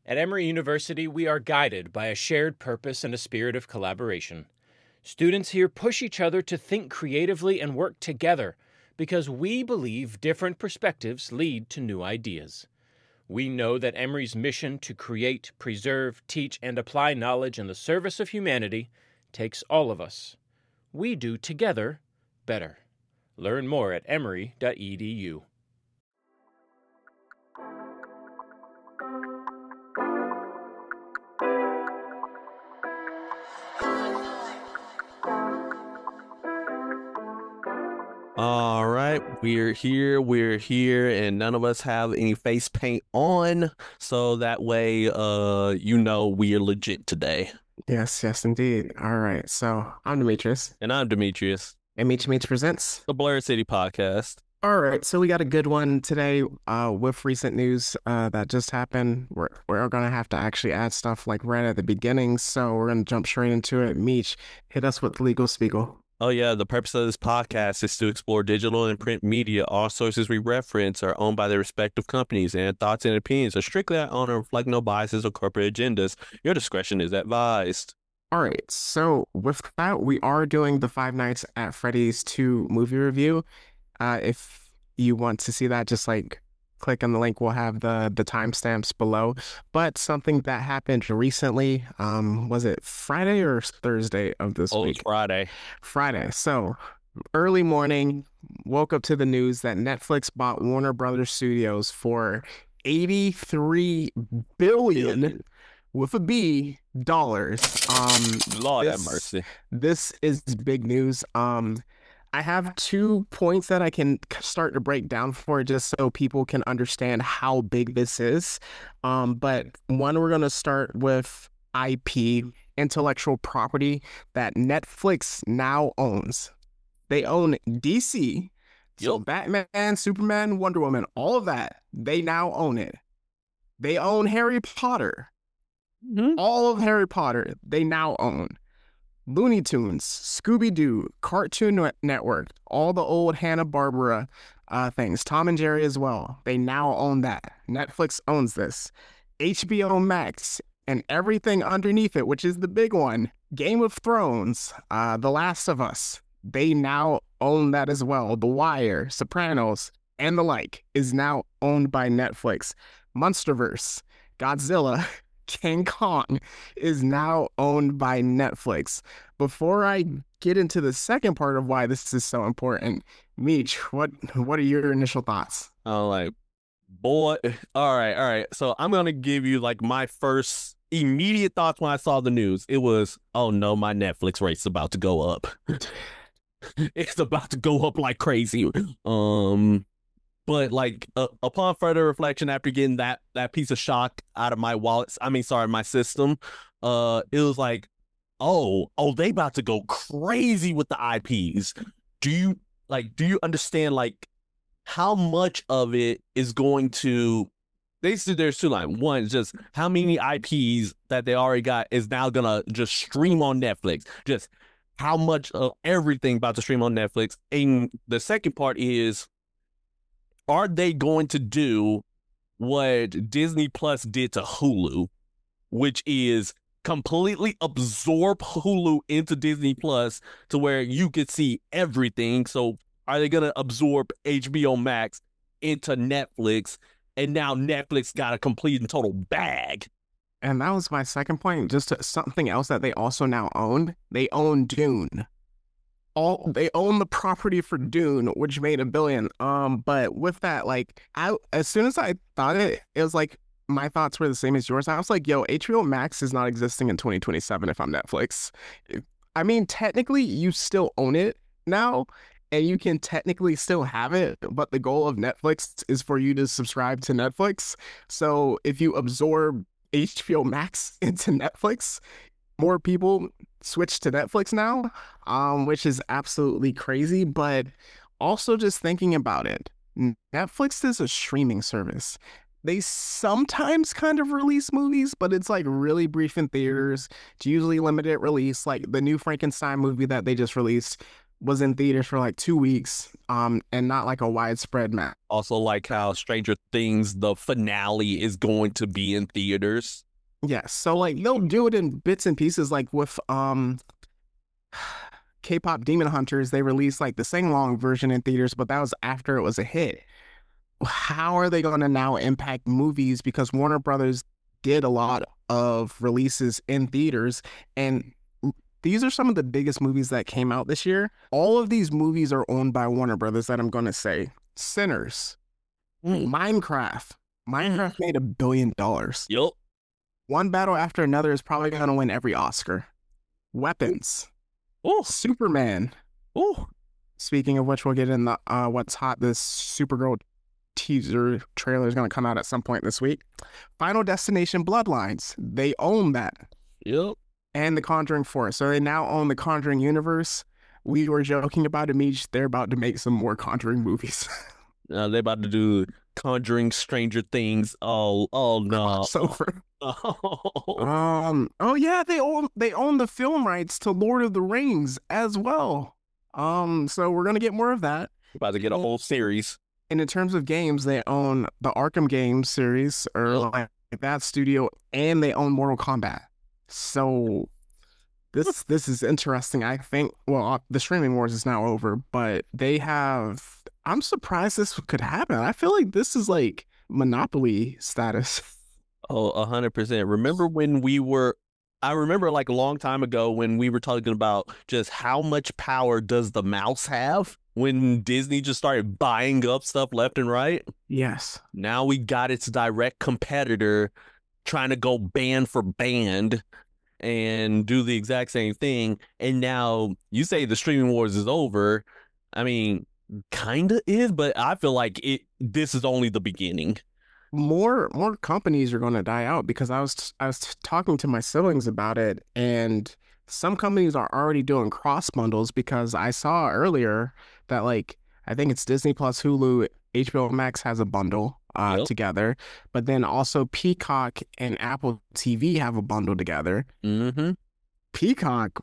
At Emory University, we are guided by a shared purpose and a spirit of collaboration. Students here push each other to think creatively and work together because we believe different perspectives lead to new ideas. We know that Emory's mission to create, preserve, teach, and apply knowledge in the service of humanity takes all of us. We do together better. Learn more at emory.edu. All right, we're here, and none of us have any face paint on, so that way, we are legit today. Yes, indeed. All right. So I'm Demetrius, And I'm Demetrius, and Meet Meets presents. the Blur City Podcast. All right. So we got a good one today with recent news that just happened. We're going to have to actually add stuff like right at the beginning. So we're going to jump straight into it. Meech, hit us with Legal Spiegel. Oh yeah, the purpose of this podcast is to explore digital and print media. All sources we reference are owned by their respective companies, and thoughts and opinions are strictly our own and reflect no biases or corporate agendas. Your discretion is advised. All right. So with that, we are doing the Five Nights at Freddy's 2 movie review. If you want to see that, just like click on the link. We'll have the timestamps below. But something that happened recently, was it Friday or Thursday of this Oh, week? it's Friday. Friday. So early morning, woke up to the news that Netflix bought Warner Brothers Studios for $83 billion with a B dollars. Lord have this- mercy. This is big news. I have 2 points that I can start to break down for just so people can understand how big this is. But one, we're going to start with IP, intellectual property, that Netflix now owns. They own DC, so Yup. Batman, Superman, Wonder Woman, all of that, they now own it. They own Harry Potter. All of Harry Potter, they now own. Looney Tunes, Scooby-Doo, Cartoon Network, all the old Hanna-Barbera things, Tom and Jerry as well. They now own that. Netflix owns this. HBO Max and everything underneath it, which is the big one, Game of Thrones, The Last of Us, they now own that as well. The Wire, Sopranos, and the like is now owned by Netflix. Monsterverse, Godzilla, King Kong is now owned by Netflix. Before I get into the second part of why this is so important, Meech, what are your initial thoughts? I'm like, boy, all right. So I'm gonna give you like my first immediate thoughts when I saw the news. It was, oh no, my Netflix rate's about to go up. It's about to go up like crazy. But like upon further reflection, after getting that piece of shock out of my my system, it was like, oh, they about to go crazy with the IPs. Do you understand like how much of it is going to? Basically, there's two lines. One is just how many IPs that they already got is now gonna just stream on Netflix. Just how much of everything about to stream on Netflix. And the second part is, are they going to do what Disney Plus did to Hulu, which is completely absorb Hulu into Disney Plus to where you could see everything? So are they going to absorb HBO Max into Netflix, and now Netflix got a complete and total bag? And that was my second point. Something else that they also now own. They own Dune. They own the property for Dune, which made $1 billion. But with that, like, as soon as I thought it was like my thoughts were the same as yours. I was like, yo, HBO Max is not existing in 2027 if I'm Netflix. I mean, technically, you still own it now, and you can technically still have it, but the goal of Netflix is for you to subscribe to Netflix. So if you absorb HBO Max into Netflix, more people switch to Netflix now, which is absolutely crazy. But also just thinking about it, Netflix is a streaming service. They sometimes kind of release movies, but it's like really brief in theaters. It's usually limited release, like the new Frankenstein movie that they just released. was in theaters for like 2 weeks, and not like a widespread match. Also, like how Stranger Things, the finale is going to be in theaters. Yes, so like they'll do it in bits and pieces, like with K-pop Demon Hunters. They released like the sing-along version in theaters, but that was after it was a hit. How are they going to now impact movies? Because Warner Brothers did a lot of releases in theaters, and these are some of the biggest movies that came out this year. All of these movies are owned by Warner Brothers that I'm going to say. Sinners, Minecraft. Minecraft made $1 billion. Yup. One Battle After Another is probably going to win every Oscar. Weapons. Oh, Superman. oh. Speaking of which, we'll get in the what's hot. This Supergirl teaser trailer is going to come out at some point this week. Final Destination Bloodlines. They own that. Yep. And The Conjuring 4. So they now own the Conjuring universe. We were joking about it, Meech. They're about to make some more Conjuring movies. They're about to do Conjuring Stranger Things. Oh no. Crossover. Oh. Oh yeah, they own the film rights to Lord of the Rings as well. So we're gonna get more of that. About to get a whole series. And in terms of games, they own the Arkham games series, or like that studio, and they own Mortal Kombat. So this is interesting. I think, well, the streaming wars is now over, but they have. I'm surprised this could happen. I feel like this is like Monopoly status. Oh, 100%. Remember when I remember like a long time ago when we were talking about just how much power does the mouse have when Disney just started buying up stuff left and right? Yes. Now we got its direct competitor trying to go band for band and do the exact same thing. And now you say the streaming wars is over. I mean, kind of is, but I feel like this is only the beginning. More companies are going to die out, because I was talking to my siblings about it, and some companies are already doing cross bundles, because I saw earlier that, like, I think it's Disney Plus, Hulu, HBO Max has a bundle together, but then also Peacock and Apple TV have a bundle together. Mm-hmm. Peacock,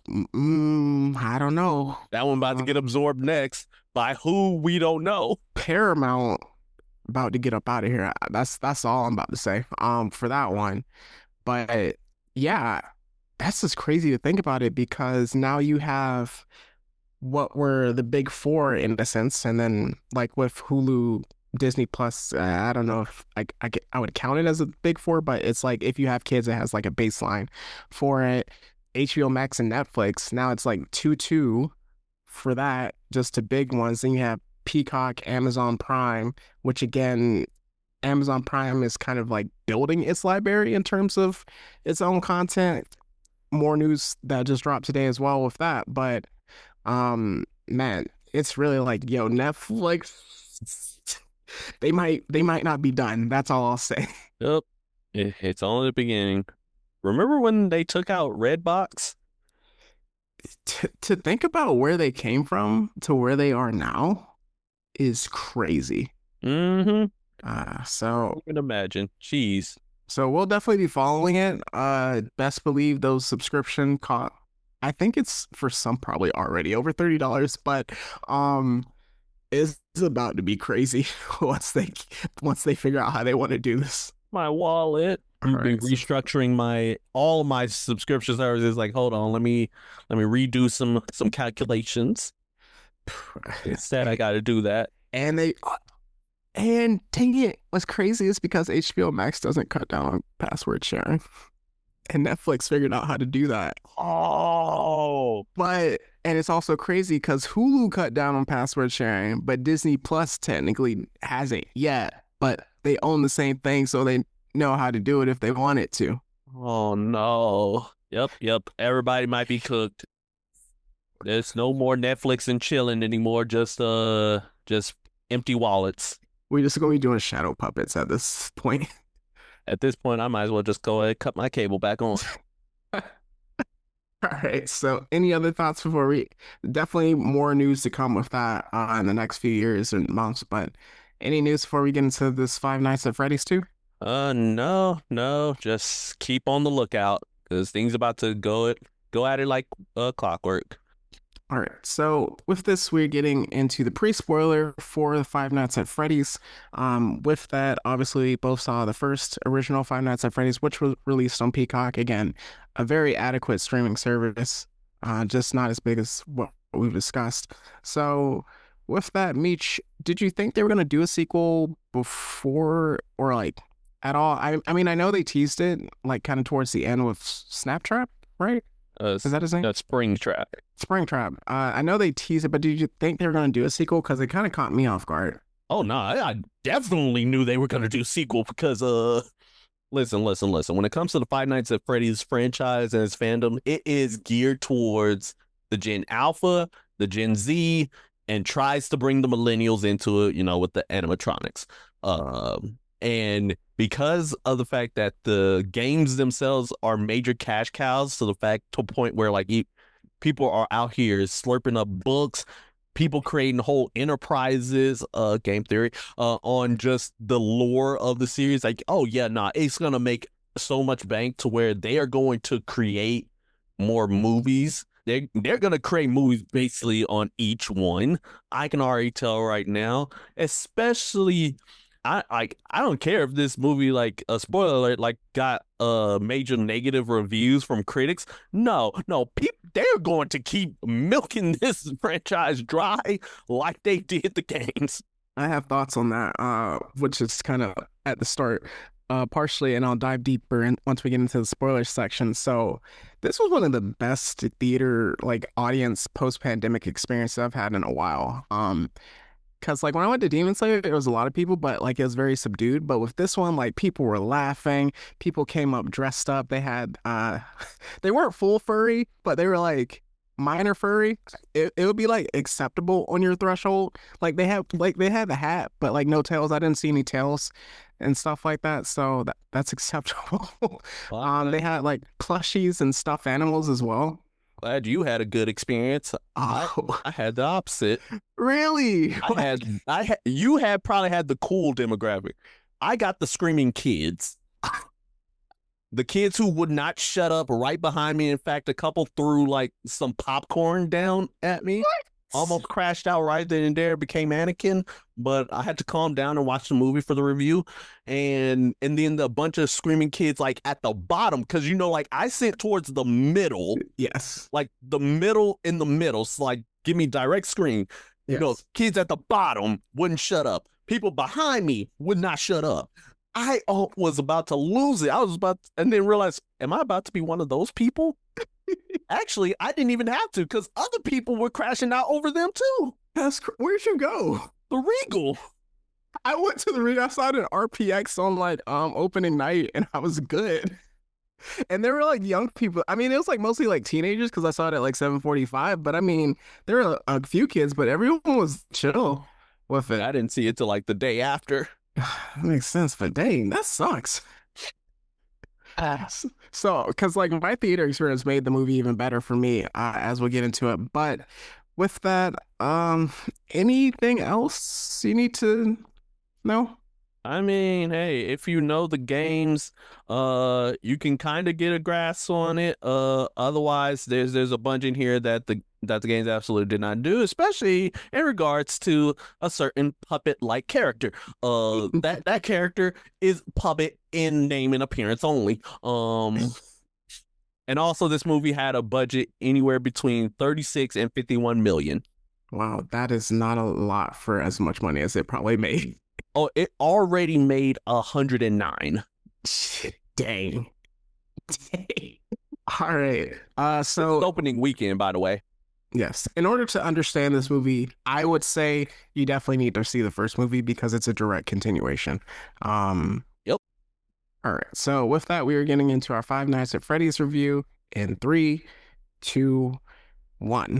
I don't know. That one about to get absorbed next by who we don't know. Paramount about to get up out of here. That's all I'm about to say for that one. But yeah, that's just crazy to think about it, because now you have what were the big four in a sense, and then like with Hulu, Disney Plus, I don't know if I would count it as a big four, but it's like if you have kids, it has like a baseline for it. HBO Max and Netflix, now it's like 2-2 for that, just the big ones. Then you have Peacock, Amazon Prime, which again, Amazon Prime is kind of like building its library in terms of its own content. More news that just dropped today as well with that. But man, it's really like, yo, Netflix, they might not be done. That's all I'll say. Yep. It's only the beginning. Remember when they took out Redbox? To think about where they came from to where they are now is crazy. Mm-hmm. So I can imagine. Jeez. So we'll definitely be following it. Best believe those subscription cost. I think it's for some probably already over $30, but it's about to be crazy once they figure out how they want to do this. My wallet. I've been restructuring all my subscription services. Like, hold on, let me redo some calculations. Instead, I got to do that. And dang it, what's crazy is because HBO Max doesn't cut down on password sharing, and Netflix figured out how to do that. Oh, and it's also crazy because Hulu cut down on password sharing, but Disney Plus technically hasn't yet. But they own the same thing, so they know how to do it if they wanted to. Oh no. Yep. Everybody might be cooked. There's no more Netflix and chilling anymore. Just empty wallets. We're just gonna be doing shadow puppets at this point. At this point, I might as well just go ahead and cut my cable back on. All right. So, any other thoughts before we? Definitely more news to come with that in the next few years and months. But any news before we get into this Five Nights at Freddy's 2? No. Just keep on the lookout because things about to go at it like clockwork. All right. So with this, we're getting into the pre-spoiler for the Five Nights at Freddy's. With that, obviously, we both saw the first original Five Nights at Freddy's, which was released on Peacock. Again, a very adequate streaming service, just not as big as what we've discussed. So with that, Meech, did you think they were going to do a sequel before or like at all? I mean, I know they teased it like kind of towards the end with Snaptrap, right? Is that his name? No, Springtrap. Springtrap. I know they teased it, but did you think they were going to do a sequel? Because it kind of caught me off guard. Oh no, I definitely knew they were gonna do sequel because listen. When it comes to the Five Nights at Freddy's franchise and its fandom, it is geared towards the Gen Alpha, the Gen Z, and tries to bring the millennials into it, with the animatronics. And because of the fact that the games themselves are major cash cows to a point where like people are out here slurping up books, people creating whole enterprises, game theory, on just the lore of the series. Like, oh yeah, it's gonna make so much bank to where they are going to create more movies. They're gonna create movies basically on each one. I can already tell right now, especially. I don't care if this movie, like a spoiler alert, like got major negative reviews from critics. No, they're going to keep milking this franchise dry like they did the games. I have thoughts on that, which is kind of at the start, partially, and I'll dive deeper once we get into the spoiler section. So this was one of the best theater like audience post-pandemic experiences I've had in a while. Because, like, when I went to Demon Slayer, there was a lot of people, but, like, it was very subdued. But with this one, like, people were laughing. People came up dressed up. They had, they weren't full furry, but they were, like, minor furry. It would be, like, acceptable on your threshold. Like, they had the hat, but, like, no tails. I didn't see any tails and stuff like that. So that's acceptable. Wow. They had, like, plushies and stuffed animals as well. Glad you had a good experience. Oh, I had the opposite. really? You had probably had the cool demographic. I got the screaming kids. The kids who would not shut up right behind me. In fact, a couple threw like some popcorn down at me. What? Almost crashed out right then and there, became Anakin, but I had to calm down and watch the movie for the review. And then the bunch of screaming kids like at the bottom, because like I sit towards the middle. Yes. Like the middle in the middle. So like give me direct screen. Yes. Kids at the bottom wouldn't shut up. People behind me would not shut up. I was about to lose it. And then realize, am I about to be one of those people? Actually, I didn't even have to because other people were crashing out over them too. Where'd you go? The Regal. I went to the Regal. I saw it in RPX on like opening night, and I was good. And there were like young people. I mean, it was like mostly like teenagers because I saw it at like 7:45. But I mean, there were a few kids, but everyone was chill with it. I didn't see it till like the day after. That makes sense, but dang, that sucks. So, because like my theater experience made the movie even better for me, as we'll get into it. But with that, anything else you need to know? I mean, hey, if you know the games, you can kind of get a grasp on it. Otherwise, there's a bunch in here that the games absolutely did not do, especially in regards to a certain puppet-like character. That character is puppet in name and appearance only. And also this movie had a budget anywhere between 36 and 51 million. Wow, that is not a lot for as much money as it probably made. Oh, it already made 109. Dang. All right. So opening weekend, by the way. Yes. In order to understand this movie, I would say you definitely need to see the first movie because it's a direct continuation. Yep. All right. So with that, we are getting into our Five Nights at Freddy's review in 3, 2, 1.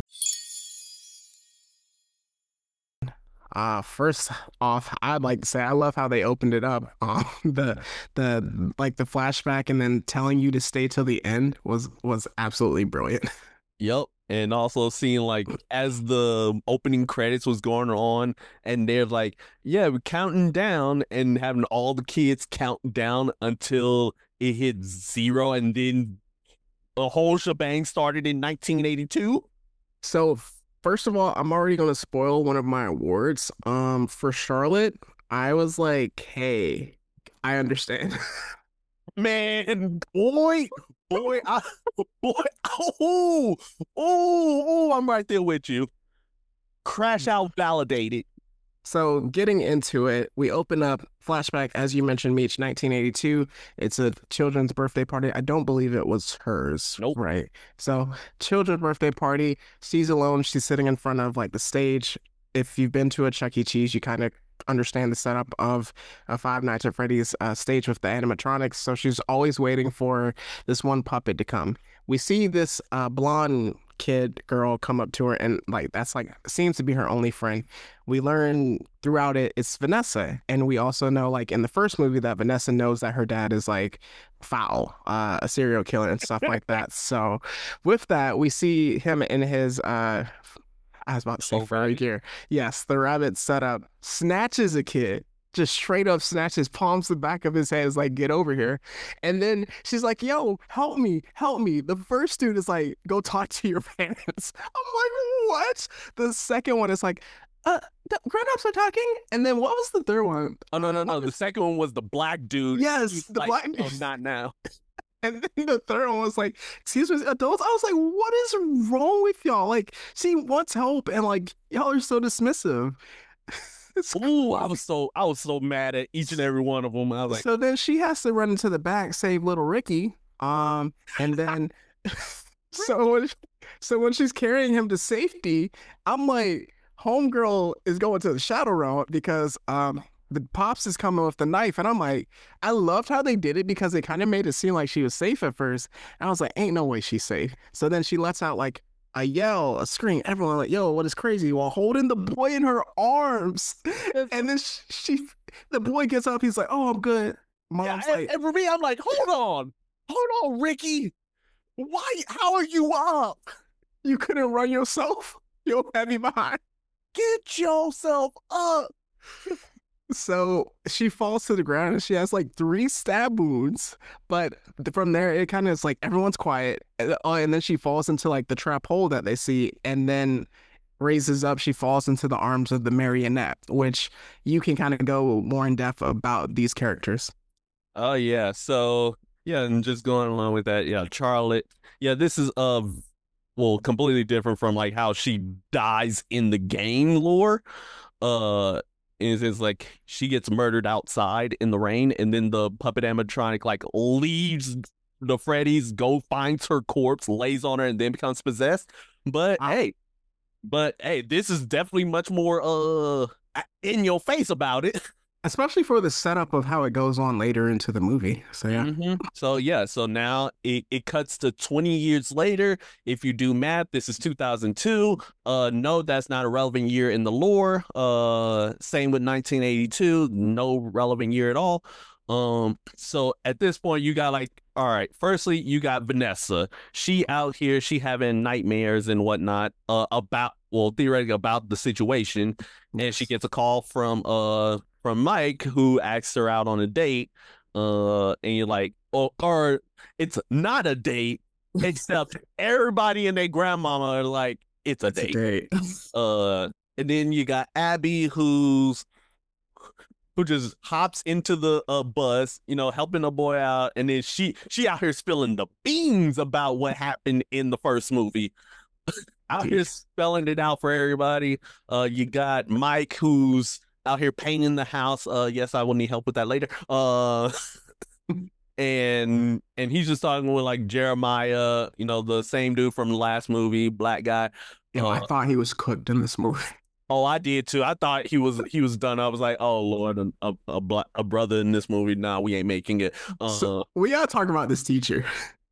First off, I'd like to say I love how they opened it up. The flashback and then telling you to stay till the end was absolutely brilliant. Yep. And also seeing like as the opening credits was going on and they're like, yeah, we're counting down and having all the kids count down until it hit 0 and then the whole shebang started in 1982. So First of all, I'm already gonna spoil one of my awards. For Charlotte, I was like, hey, I understand. Man, boy, boy, I'm right there with you. Crash out validated. So getting into it, we open up flashback, as you mentioned, Meech, 1982. It's a children's birthday party. I don't believe it was hers. Nope. Right. So children's birthday party. She's alone. She's sitting in front of like the stage. If you've been to a Chuck E. Cheese, you kind of understand the setup of a Five Nights at Freddy's stage with the animatronics. So she's always waiting for this one puppet to come. We see this blonde girl come up to her, and like that's like seems to be her only friend. We learn throughout it's Vanessa, and we also know like in the first movie that Vanessa knows that her dad is like foul, a serial killer and stuff like that. So with that, we see him in his I was about to say furry gear. Yes, the rabbit setup, snatches a kid, just straight up snatches, palms the back of his head, is like, get over here. And then she's like, yo, help me, help me. The first dude is like, go talk to your parents. I'm like, what? The second one is like, the grown-ups are talking. And then what was the third one? Oh, no. The second one was the black dude. Yes, the like, black oh, dude. not now. And then the third one was like, excuse me, adults. I was like, what is wrong with y'all? Like, she wants help, and like, y'all are so dismissive. Ooh, I was so mad at each and every one of them. I was like, so then she has to run into the back, save little Ricky. And then so when she's carrying him to safety, I'm like, homegirl is going to the shadow realm because the pops is coming with the knife, and I'm like, I loved how they did it because it kind of made it seem like she was safe at first. And I was like, ain't no way she's safe. So then she lets out like a yell, a scream. Everyone like, yo, what is crazy? While holding the boy in her arms. And then the boy gets up. He's like, oh, I'm good. Mom's yeah, like, and for me, I'm like, hold on, Ricky. Why? How are you up? You couldn't run yourself? You're heavy behind. Get yourself up. So she falls to the ground and she has like 3 stab wounds. But from there, it kind of is like everyone's quiet. And then she falls into like the trap hole that they see, and then raises up. She falls into the arms of the marionette, which you can kind of go more in depth about these characters. Oh, yeah. So, yeah, and just going along with that, yeah, Charlotte. Yeah, this is completely different from like how she dies in the game lore. Is like she gets murdered outside in the rain, and then the puppet animatronic like leaves the Freddy's, finds her corpse, lays on her, and then becomes possessed. But hey, this is definitely much more in your face about it. Especially for the setup of how it goes on later into the movie. So yeah. Mm-hmm. So now it cuts to 20 years later. If you do math, this is 2002. No, that's not a relevant year in the lore. Same with 1982, no relevant year at all. So at this point you got like, all right, firstly, you got Vanessa. She out here, she having nightmares and whatnot, theoretically about the situation. And she gets a call from Mike, who asks her out on a date, and you're like, or it's not a date, except everybody and their grandmama are like, it's a date. And then you got Abby, who just hops into the bus, helping the boy out, and then she out here spilling the beans about what happened in the first movie. Out here spelling it out for everybody. You got Mike, who's out here painting the house. Yes, I will need help with that later. And he's just talking with like Jeremiah, the same dude from the last movie, black guy. I thought he was cooked in this movie. Oh, I did too. I thought he was done. I was like, oh Lord, a brother in this movie. Nah, we ain't making it. So we gotta talk about this teacher.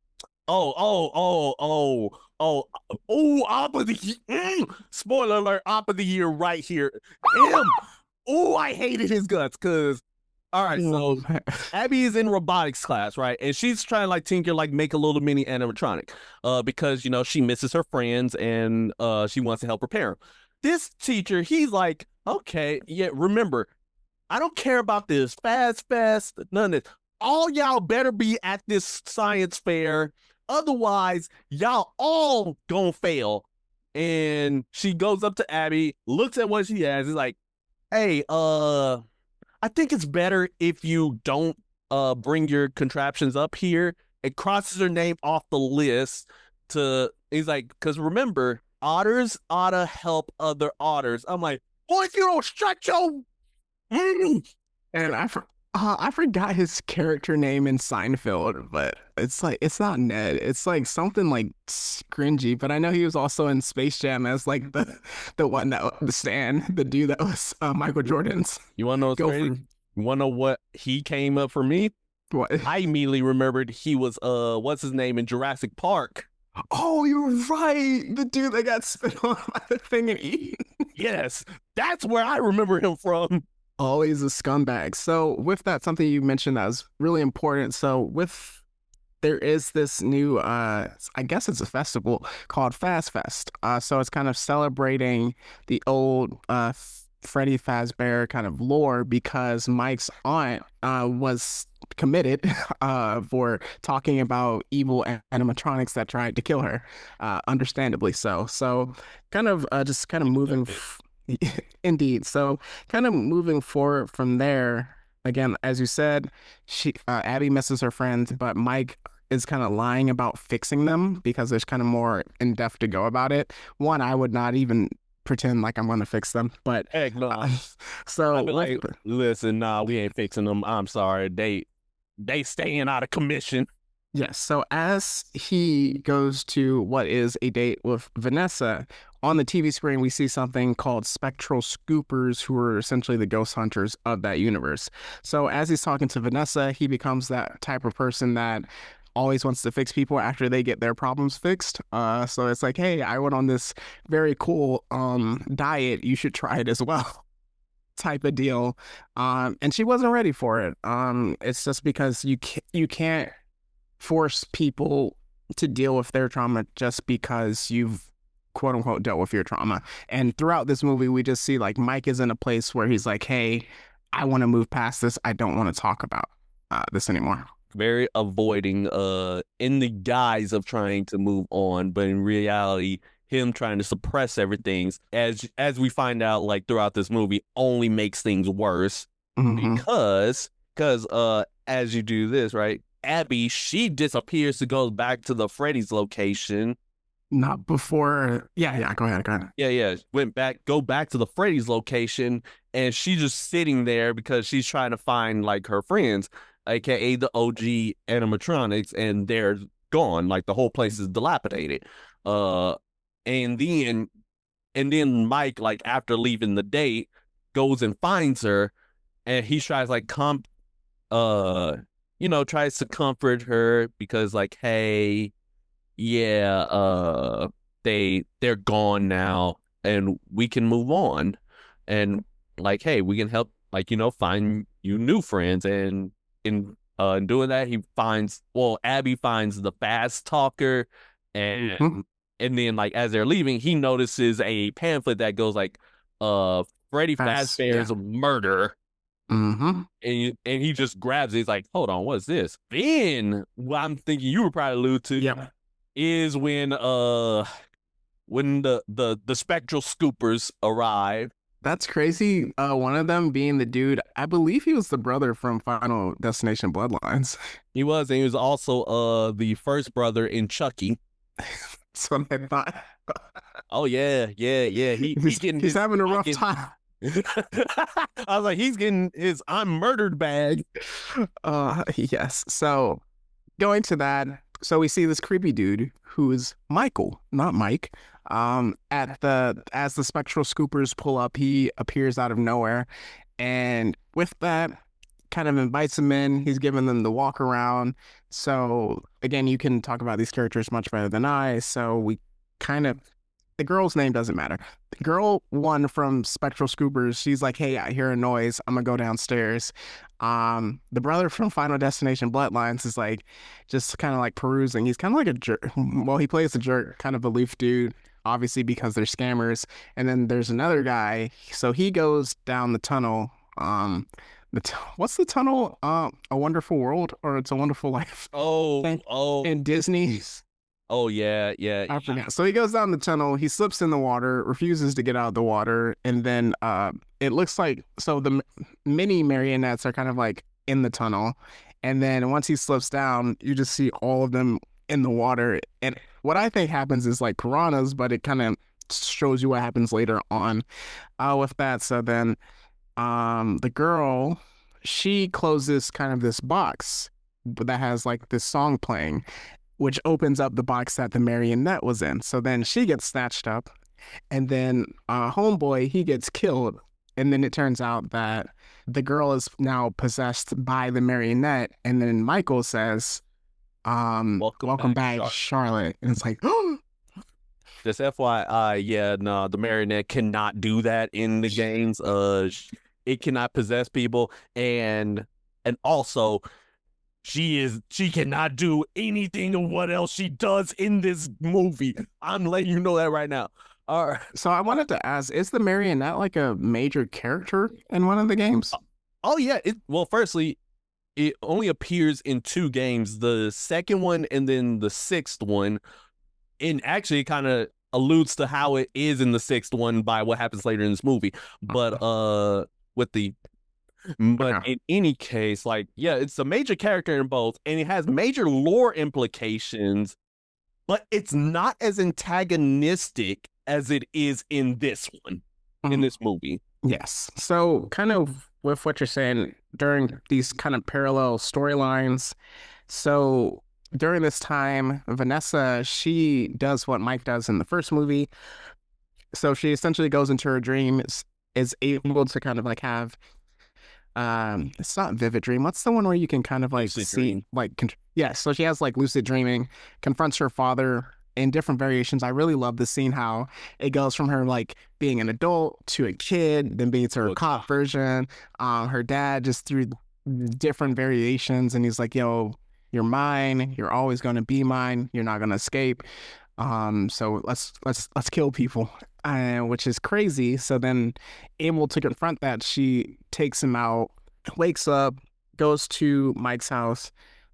Oh, Op of the Year. Spoiler alert, Op of the Year right here. Oh, I hated his guts because, all right, so Abby is in robotics class, right? And she's trying to like tinker, like make a little mini animatronic because, she misses her friends and she wants to help her parent. This teacher, he's like, okay, yeah, remember, I don't care about this fast, none of this. All y'all better be at this science fair. Otherwise, y'all all gonna fail. And she goes up to Abby, looks at what she has, is like, hey, I think it's better if you don't bring your contraptions up here. It crosses her name off the list he's like, because remember, otters ought to help other otters. I'm like, boy, if you don't shut your... And I forgot his character name in Seinfeld, but it's not Ned. It's like something like cringy. But I know he was also in Space Jam as like the one that the Stan, the dude that was Michael Jordan's. You want to know what's crazy? You want to know what he came up for me? What? I immediately remembered he was what's his name in Jurassic Park. Oh, you're right. The dude that got spit on by the thing and eaten. Yes, that's where I remember him from. Always a scumbag. So with that, something you mentioned that was really important. So there is this new, I guess it's a festival called Fast Fest. So it's kind of celebrating the old Freddy Fazbear kind of lore because Mike's aunt was committed for talking about evil animatronics that tried to kill her, understandably so. So kind of just kind of moving. Indeed. So kind of moving forward from there, again, as you said, Abby misses her friends, but Mike is kind of lying about fixing them because there's kind of more in depth to go about it. One, I would not even pretend like I'm going to fix them, but heck no. So I'd be like, listen, nah, we ain't fixing them. I'm sorry. They staying out of commission. Yes. So as he goes to what is a date with Vanessa, on the TV screen, we see something called spectral scoopers, who are essentially the ghost hunters of that universe. So as he's talking to Vanessa, he becomes that type of person that always wants to fix people after they get their problems fixed. So it's like, hey, I went on this very cool diet. You should try it as well. Type of deal. And she wasn't ready for it. It's just because you can't force people to deal with their trauma just because you've quote unquote dealt with your trauma. And throughout this movie, we just see like Mike is in a place where he's like, hey, I want to move past this. I don't want to talk about this anymore. Very avoiding in the guise of trying to move on, but in reality, him trying to suppress everything, as we find out like throughout this movie, only makes things worse. Mm-hmm. Because as you do this, right, Abby, she disappears to go back to the Freddy's location. Not before. Yeah. Go ahead. Yeah. Go back to the Freddy's location, and she's just sitting there because she's trying to find like her friends, aka the OG animatronics, and they're gone. Like the whole place is dilapidated. And then Mike, like after leaving the date, goes and finds her, and he tries like tries to comfort her because like, hey, yeah, they're gone now and we can move on, and like, hey, we can help, like, find you new friends. And in doing that, Abby finds the fast talker, and then like as they're leaving, he notices a pamphlet that goes like Freddy Fazbear's murder. Mm-hmm. And he just grabs it. He's like, hold on, what's this? Then what I'm thinking you were probably allude to is when the spectral scoopers arrive. That's crazy. One of them being the dude, I believe he was the brother from Final Destination Bloodlines. He was, and he was also the first brother in Chucky. That's what I thought. Oh yeah. He's having a rough time. I was like, he's getting his I'm murdered bag. Yes. So going to that, so we see this creepy dude who is Michael, not Mike. As the spectral scoopers pull up, he appears out of nowhere, and with that, kind of invites them in. He's giving them the walk around. So again, you can talk about these characters much better than I. So the girl's name doesn't matter. The girl one from Spectral Scoopers, she's like, hey, I hear a noise. I'm gonna go downstairs. The brother from Final Destination Bloodlines is like, just kind of like perusing. He's kind of like a jerk. Well, he plays a jerk, kind of aloof dude, obviously because they're scammers. And then there's another guy. So he goes down the tunnel. What's the tunnel? A Wonderful World, or It's a Wonderful Life? Oh. In Disney's. Oh yeah, yeah. I forgot. So he goes down the tunnel. He slips in the water, refuses to get out of the water, and then it looks like the mini marionettes are kind of like in the tunnel, and then once he slips down, you just see all of them in the water. And what I think happens is like piranhas, but it kind of shows you what happens later on with that. So then the girl, she closes kind of this box that has like this song playing, which opens up the box that the marionette was in. So then she gets snatched up, and then homeboy, he gets killed. And then it turns out that the girl is now possessed by the marionette. And then Michael says, welcome back, Charlotte. And it's like, oh. Just FYI, yeah, no, the marionette cannot do that in the games. It cannot possess people, and also she cannot do anything of what else she does in this movie. I'm letting you know that right now. All right. So I wanted to ask, is the marionette like a major character in one of the games? Oh yeah. Well, firstly, it only appears in 2 games, the second one and then the 6th one. And actually kind of alludes to how it is in the 6th one by what happens later in this movie. But in any case, like, yeah, it's a major character in both, and it has major lore implications, but it's not as antagonistic as it is in this one, in this movie. Yes. So kind of with what you're saying during these kind of parallel storylines. So during this time, Vanessa, she does what Mike does in the first movie. So she essentially goes into her dreams, is able to kind of like have it's not vivid dream. What's the one where you can kind of like lucid see dream. like so she has like lucid dreaming, confronts her father in different variations. I really love the scene how it goes from her like being an adult to a kid, then being to her cop version. Her dad just through different variations, and he's like, yo, you're mine, you're always gonna be mine, you're not gonna escape. So let's kill people, which is crazy. So then, able to confront that, she takes him out, wakes up, goes to Mike's house.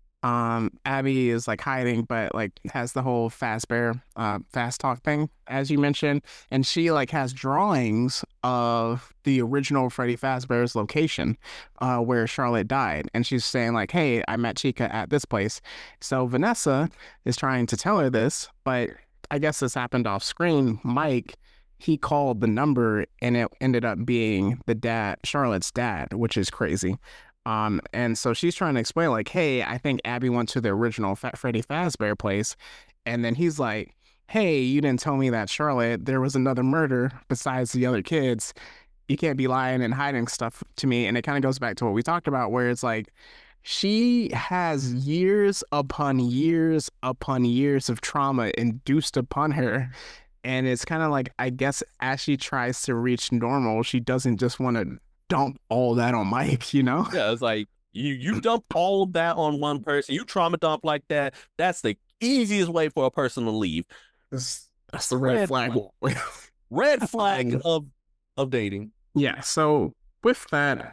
Abby is like hiding, but like has the whole Fazbear fast talk thing, as you mentioned, and she like has drawings of the original Freddy Fazbear's location, where Charlotte died, and she's saying like, "Hey, I met Chica at this place." So Vanessa is trying to tell her this, but I guess this happened off screen. Mike, he called the number, and it ended up being Charlotte's dad, which is crazy. And so she's trying to explain like, hey, I think Abby went to the original Freddy Fazbear place. And then he's like, hey, you didn't tell me that, Charlotte. There was another murder besides the other kids. You can't be lying and hiding stuff to me. And it kind of goes back to what we talked about, where it's like, she has years upon years upon years of trauma induced upon her. And it's kind of like, I guess as she tries to reach normal, she doesn't just want to dump all that on Mike, you know? Yeah, it's like you dump all of that on one person. You trauma dump like that. That's the easiest way for a person to leave. That's the red flag. Red flag of dating. Yeah. So with that,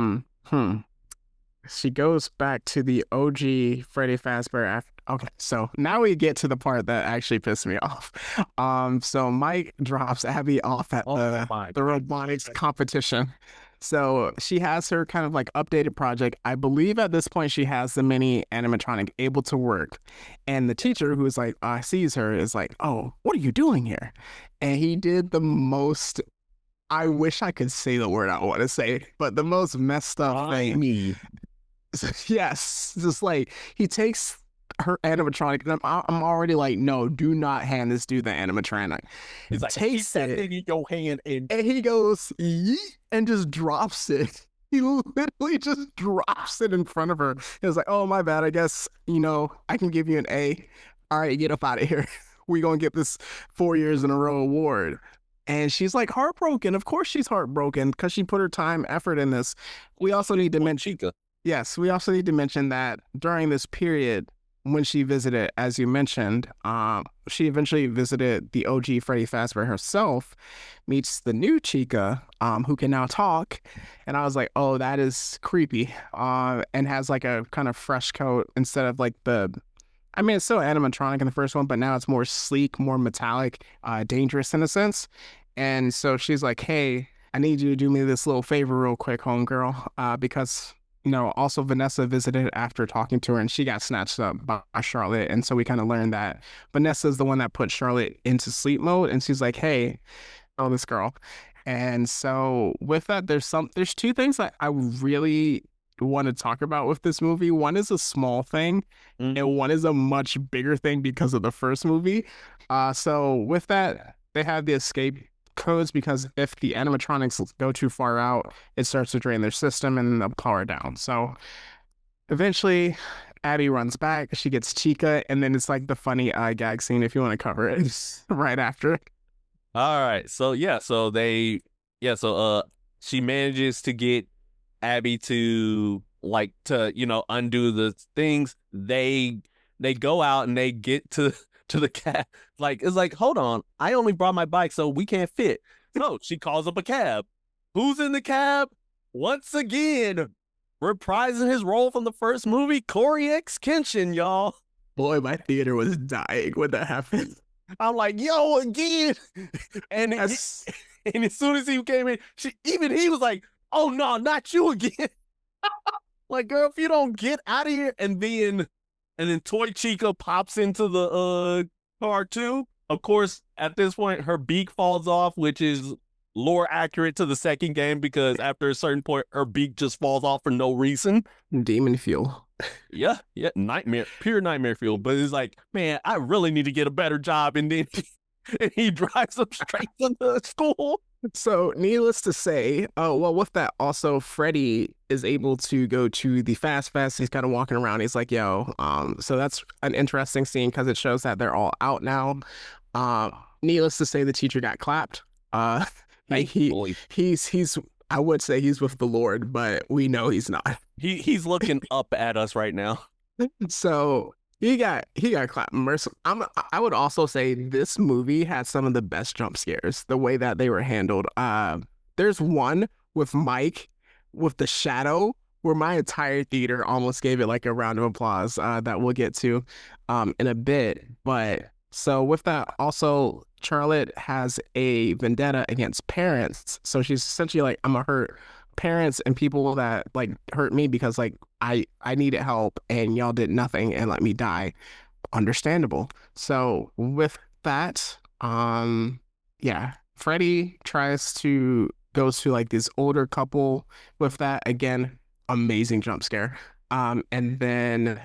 she goes back to the OG Freddy Fazbear after. Okay, so now we get to the part that actually pissed me off. So Mike drops Abby off at the robotics competition. So she has her kind of like updated project. I believe at this point she has the mini animatronic able to work. And the teacher who's like, sees her is like, oh, what are you doing here? And he did the most, I wish I could say the word I want to say, but the most messed up thing. Yes, just like he takes her animatronic, and I'm already like, no, do not hand this dude the animatronic. He's like, takes it in your hand, and he goes, yeet, and just drops it. He literally just drops it in front of her. He was like, oh, my bad. I guess, I can give you an A. All right, get up out of here. We're going to get this 4 years in a row award. And she's like heartbroken. Of course she's heartbroken because she put her time, effort in this. We also need to mention, yes, we also need to mention that during this period, when she visited, as you mentioned, she eventually visited the OG Freddy Fazbear herself, meets the new Chica, who can now talk. And I was like, oh, that is creepy. And has like a kind of fresh coat instead of like I mean, it's still animatronic in the first one, but now it's more sleek, more metallic, dangerous in a sense. And so she's like, "Hey, I need you to do me this little favor real quick, homegirl, because also Vanessa visited after talking to her, and she got snatched up by Charlotte, and so we kind of learned that Vanessa is the one that put Charlotte into sleep mode, and she's like, "Hey, oh, this girl." And so with that, there's two things that I really want to talk about with this movie. One is a small thing, and one is a much bigger thing because of the first movie. So with that, they have the escape codes because if the animatronics go too far out, it starts to drain their system and they'll power down. So eventually, Abby runs back. She gets Chica, and then it's like the funny gag scene if you want to cover it right after. All right. So she manages to get Abby to undo the things. They go out and they get to the cab. Like, it's like, hold on, I only brought my bike, so we can't fit. So she calls up a cab. Who's in the cab? Once again, reprising his role from the first movie, Corey X. Kenshin, y'all. Boy, my theater was dying when that happened. I'm like, yo, again. And as soon as he came in, he was like, oh no, not you again. Like, girl, if you don't get out of here. And then Toy Chica pops into the car too. Of course, at this point, her beak falls off, which is lore accurate to the second game because after a certain point, her beak just falls off for no reason. Demon fuel. Yeah, pure nightmare fuel. But it's like, man, I really need to get a better job. And then he drives them straight to the school. So, needless to say, with that, also Freddy is able to go to the Fast Fest. He's kind of walking around. He's like, "Yo," so that's an interesting scene because it shows that they're all out now. Needless to say, the teacher got clapped. He's I would say he's with the Lord, but we know he's not. He's looking up at us right now. So he got clapped. I would also say this movie had some of the best jump scares. The way that they were handled. There's one with Mike with the shadow where my entire theater almost gave it like a round of applause. That we'll get to in a bit. But so with that, also Charlotte has a vendetta against parents. So she's essentially like, I'm gonna hurt parents and people that like hurt me because like I needed help and y'all did nothing and let me die. Understandable. So with that, Freddy goes to like this older couple. With that, again, amazing jump scare. And then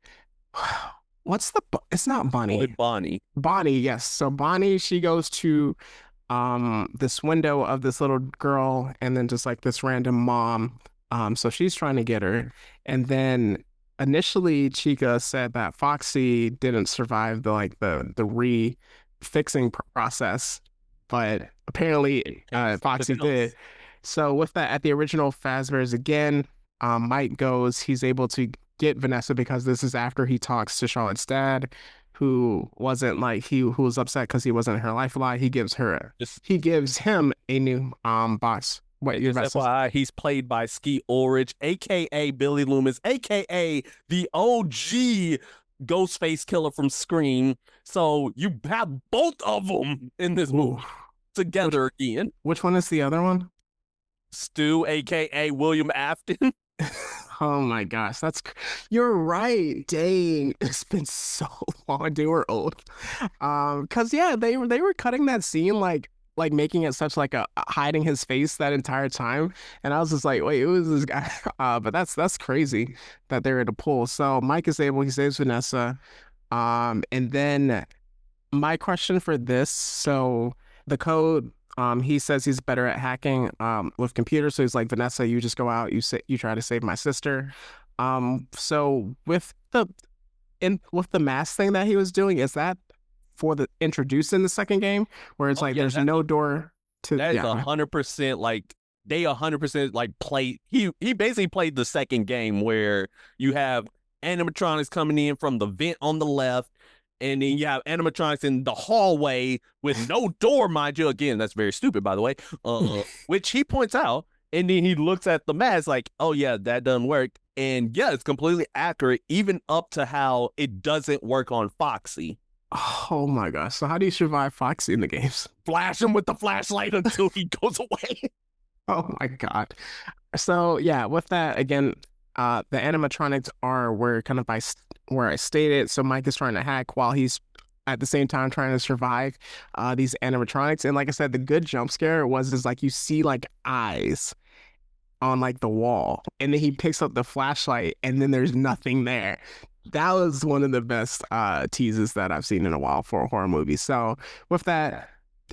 it's not Bonnie. Bonnie, yes. So Bonnie, she goes to this window of this little girl and then just like this random mom. So she's trying to get her. And then initially Chica said that Foxy didn't survive the re-fixing process, but apparently Foxy did. So with that, at the original Fazbear's again, Mike goes, he's able to get Vanessa because this is after he talks to Charlotte's dad, who wasn't like who was upset because he wasn't in her life a lot. He gives him a new box. Just FYI, he's played by Skeet Ulrich, aka Billy Loomis, aka the OG Ghostface killer from Scream. So you have both of them in this movie together again. Which one is the other one? Stu, aka William Afton. Oh my gosh, you're right. Dang, it's been so long. They were old. Cause yeah, they were cutting that scene like making it such like a hiding his face that entire time, and I was just like, wait, who is this guy? But that's crazy that they were to pull. So Mike is able, he saves Vanessa, and then my question for this, so the code. He says he's better at hacking with computers, so he's like, Vanessa, you just go out, you try to save my sister. So with the mask thing that he was doing, is that for the introduced in the second game, where it's there's no door to that is 100% like they 100% like play. He basically played the second game where you have animatronics coming in from the vent on the left. And then you have animatronics in the hallway with no door, mind you. Again, that's very stupid, by the way. Which he points out. And then he looks at the mask like, oh, yeah, that doesn't work. And yeah, it's completely accurate, even up to how it doesn't work on Foxy. Oh my gosh. So how do you survive Foxy in the games? Flash him with the flashlight until he goes away. Oh my God. So yeah, with that again, the animatronics are where I stated. So Mike is trying to hack while he's at the same time trying to survive these animatronics. And like I said, the good jump scare is like you see like eyes on like the wall, and then he picks up the flashlight, and then there's nothing there. That was one of the best teases that I've seen in a while for a horror movie. So with that,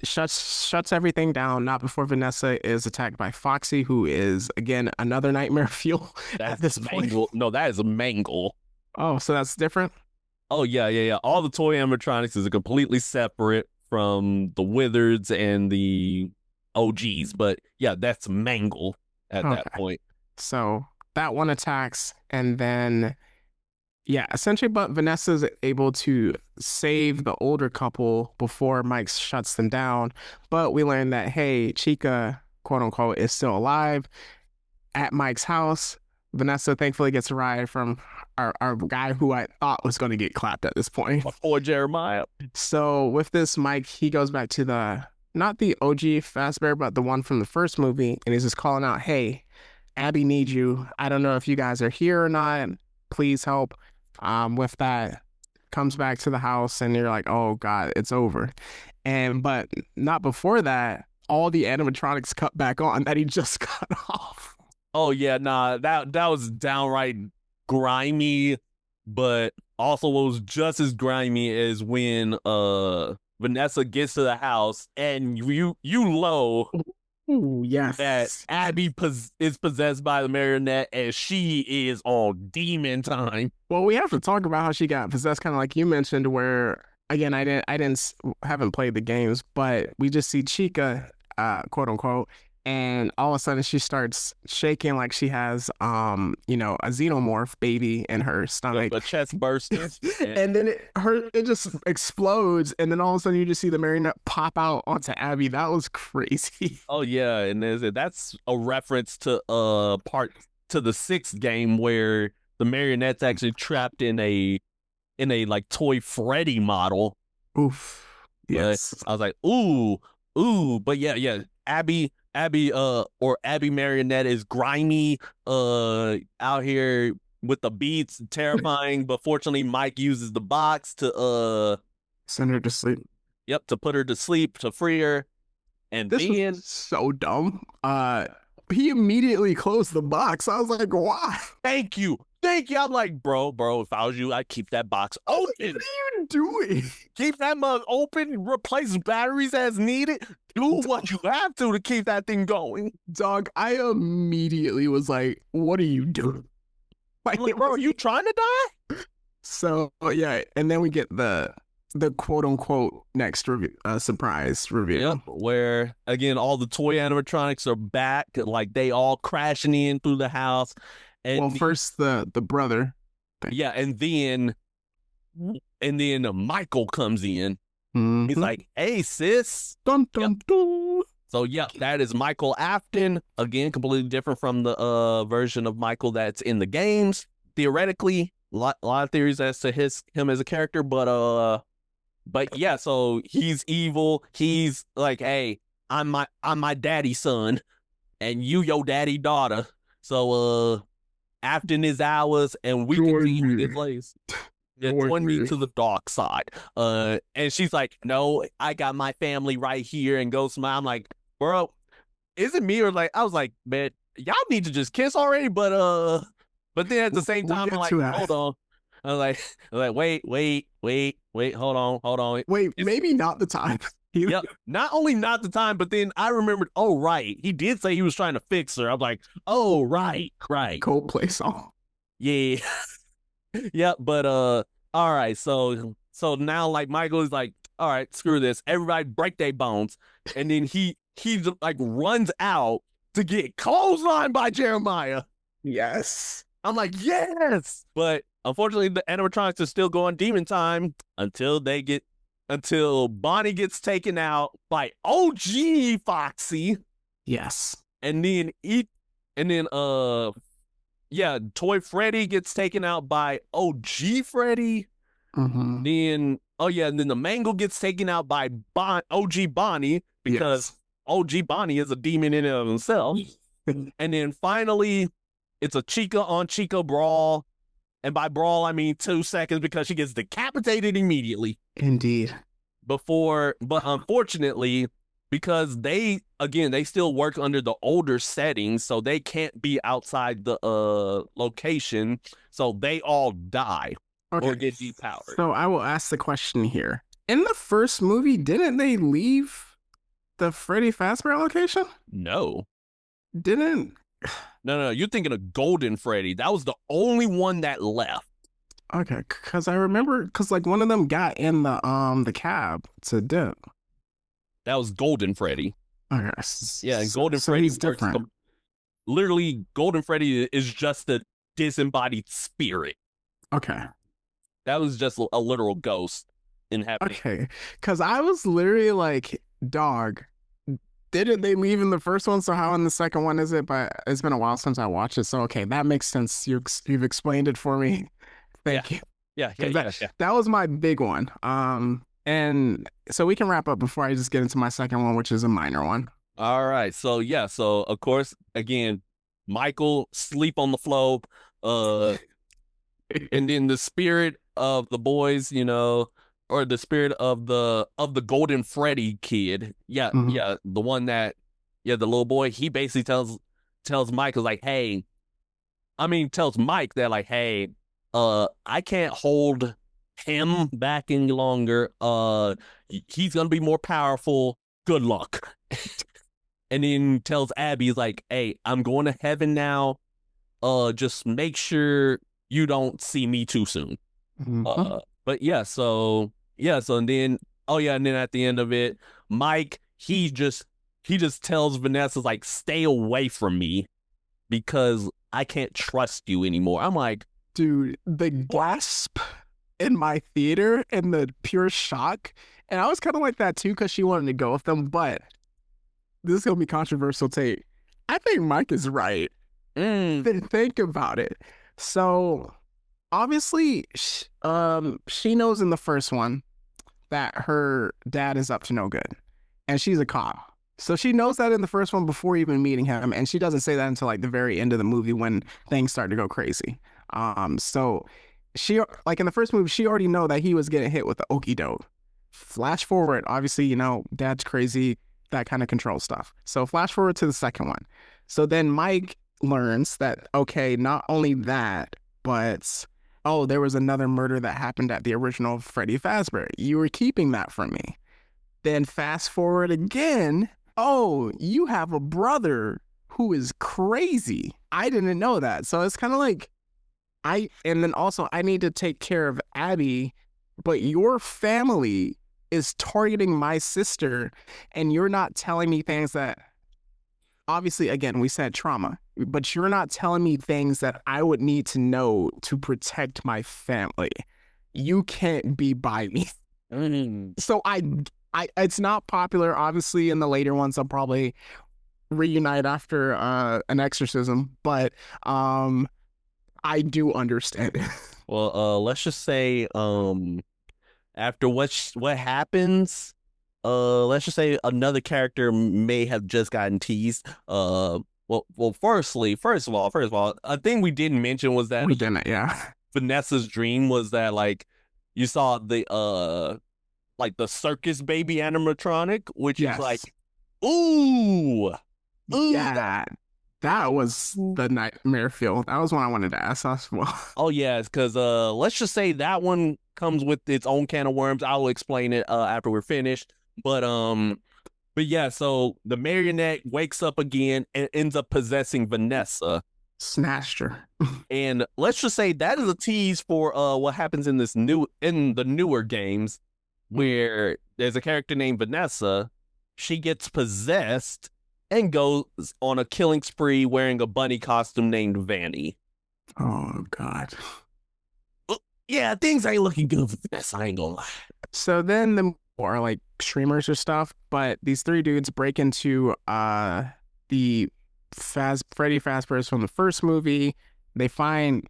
shuts everything down. Not before Vanessa is attacked by Foxy, who is again another nightmare fuel at this point. Mangle. No, that is a Mangle. Oh, so that's different. Oh yeah. All the toy animatronics is completely separate from the Wizards and the OGs, but yeah, that's Mangle at that point. So that one attacks, and then yeah, essentially, but Vanessa's able to save the older couple before Mike shuts them down. But we learn that, hey, Chica, quote unquote, is still alive at Mike's house. Vanessa thankfully gets a ride from our guy who I thought was going to get clapped at this point. Or Jeremiah. So with this, Mike, he goes back to not the OG Fazbear, but the one from the first movie. And he's just calling out, hey, Abby needs you. I don't know if you guys are here or not. Please help. With that, comes back to the house, and you're like, oh God, it's over. But not before that, all the animatronics cut back on that he just cut off. Oh yeah, nah, that was downright grimy, but also what was just as grimy is when Vanessa gets to the house and you know Ooh, yes, that Abby is possessed by the marionette and she is on demon time. Well, we have to talk about how she got possessed, kind of like you mentioned, where again haven't played the games, but we just see Chica, quote unquote, and all of a sudden she starts shaking like she has a xenomorph baby in her stomach. The chest bursts. And then it just explodes, and then all of a sudden you just see the marionette pop out onto Abby. That was crazy. Oh yeah, and that's a reference to the 6th game where the marionette's actually trapped in a like toy Freddy model. Oof. Yes. I was like, ooh, but yeah, Abby Marionette is grimy, out here with the beats, terrifying. But fortunately, Mike uses the box to send her to sleep. Yep, to put her to sleep, to free her. And this then was so dumb. He immediately closed the box. I was like, why? Thank you. I'm like, bro, if I was you, I'd keep that box open. What are you doing? Keep that mug open, replace batteries as needed. Do what you have to keep that thing going. Dog, I immediately was like, what are you doing? Like, bro, are you trying to die? So, yeah, and then we get the quote unquote next surprise reveal. Yep, where again all the toy animatronics are back, like they all crashing in through the house. And first the brother. Yeah, and then Michael comes in. Mm-hmm. He's like, "Hey, sis." Dun dun yep. dun. So yeah, that is Michael Afton. Again, completely different from the version of Michael that's in the games. Theoretically, a lot of theories as to him as a character, but yeah, so he's evil. He's like, hey, I'm my daddy's son, and you your daddy daughter. So Afton is ours, and we can see who it plays. Join me to the dark side. And she's like, no, I got my family right here, and goes smile. I'm like, bro, is it me or like? I was like, man, y'all need to just kiss already. But then at the same time, I'm like, hold on. I was like, wait, hold on. Wait, maybe not the time. Yep, not only not the time, but then I remembered, oh, right. He did say he was trying to fix her. I'm like, oh, right. Coldplay song. Yeah. Yeah, but, all right. So now, like, Michael is like, all right, screw this. Everybody break their bones. And then he like, runs out to get clotheslined by Jeremiah. Yes. I'm like, yes. But unfortunately, the animatronics are still going demon time until Bonnie gets taken out by OG Foxy. Yes. And then yeah, Toy Freddy gets taken out by OG Freddy. Mm-hmm. Then, and then the Mangle gets taken out by OG Bonnie, because OG Bonnie is a demon in and of himself. And then finally, it's a Chica on Chica brawl. And by brawl, I mean 2 seconds, because she gets decapitated immediately. Indeed. But unfortunately, because they still work under the older settings, so they can't be outside the location, so they all die or get depowered. So I will ask the question here. In the first movie, didn't they leave the Freddy Fazbear location? No. Didn't? No, you're thinking of Golden Freddy. That was the only one that left. Okay, because I remember, like one of them got in the cab to dip. That was Golden Freddy. Okay. Yeah, and Golden Freddy he's different. Literally, Golden Freddy is just a disembodied spirit. Okay. That was just a literal ghost in happening. Okay, because I was literally like, dog, didn't they leave in the first one? So how in the second one is it? But it's been a while since I watched it. So, okay, that makes sense. You've explained it for me. Thank you. Yeah. That was my big one. And so we can wrap up before I just get into my second one, which is a minor one. All right. So, so of course, again, Michael sleep on the floor. And then the spirit of the boys, or the spirit of the Golden Freddy kid. Yeah, the one that, the little boy, he basically tells Michael, like, hey, tells Mike that, like, hey, I can't hold him back any longer. He's gonna be more powerful. Good luck. And then tells Abby, like, hey, I'm going to heaven now. Just make sure you don't see me too soon. Mm-hmm. And then and then at the end of it, Mike, he just tells Vanessa, like, stay away from me because I can't trust you anymore. I'm like, dude, the gasp in my theater and the pure shock. And I was kind of like that too, because she wanted to go with them, but this is gonna be controversial take. I think Mike is right. Think about it. So obviously, she knows in the first one that her dad is up to no good, and she's a cop. So she knows that in the first one before even meeting him, and she doesn't say that until like the very end of the movie when things start to go crazy. So she, like in the first movie, she already know that he was getting hit with the okie doke. Flash forward, obviously, dad's crazy, that kind of control stuff. So flash forward to the second one. So then Mike learns that, okay, not only that, but there was another murder that happened at the original Freddy Fazbear. You were keeping that from me. Then fast forward again. Oh, you have a brother who is crazy. I didn't know that. So it's kind of like, and then also I need to take care of Abby, but your family is targeting my sister, and you're not telling me things that, obviously, again, we said trauma, but you're not telling me things that I would need to know to protect my family. You can't be by me. So I it's not popular. Obviously, in the later ones, I'll probably reunite after an exorcism, but I do understand it. Well, let's just say after what happens, let's just say another character may have just gotten teased. First of all, a thing we didn't mention was that we didn't, yeah. Vanessa's dream was that, like, you saw the like the circus baby animatronic, which is like, ooh, yeah. That was the nightmare fuel. That was one I wanted to ask as well. Oh yeah, because let's just say that one comes with its own can of worms. I'll explain it after we're finished. But yeah, so the marionette wakes up again and ends up possessing Vanessa. Snatched her. And let's just say that is a tease for what happens in the newer games, where there's a character named Vanessa. She gets possessed and goes on a killing spree wearing a bunny costume named Vanny. Oh, God. Yeah, things ain't looking good for this, I ain't gonna lie. So then the more like streamers or stuff, but these three dudes break into the Freddy Fazbear's from the first movie. They find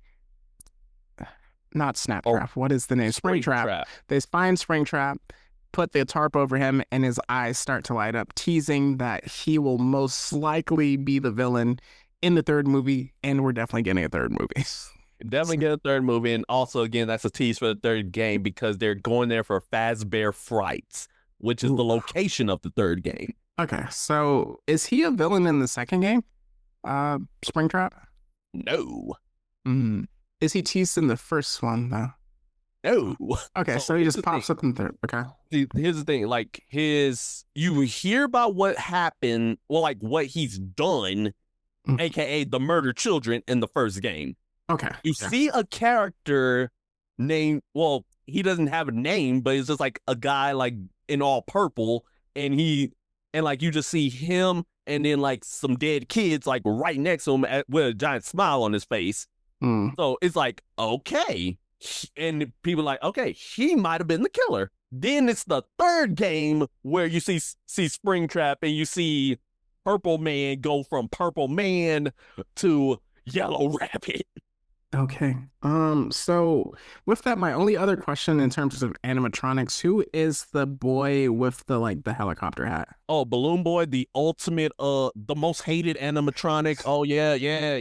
not Snaptrap. What is the name? Springtrap. They find Springtrap, put the tarp over him, and his eyes start to light up, teasing that he will most likely be the villain in the third movie, and we're definitely getting a third movie. Definitely get a third movie, and also, again, that's a tease for the third game because they're going there for Fazbear Frights, which is the location of the third game. Okay, so is he a villain in the second game? Springtrap? No. Is he teased in the first one, though? No. Okay, so he just pops up in third. Okay. See, here's the thing. Like, you hear about what happened, well, like, what he's done, a.k.a. the murdered children in the first game. Okay. You see a character named, well, he doesn't have a name, but it's just, like, a guy, like, in all purple, and like, you just see him and then, like, some dead kids, like, right next to him with a giant smile on his face. So it's like, okay. And people are like, okay, he might have been the killer. Then it's the third game where you see Springtrap and you see Purple Man go from Purple Man to Yellow Rabbit. Okay. So with that, my only other question in terms of animatronics, who is the boy with the helicopter hat? Oh, Balloon Boy, the ultimate, the most hated animatronic. Oh yeah.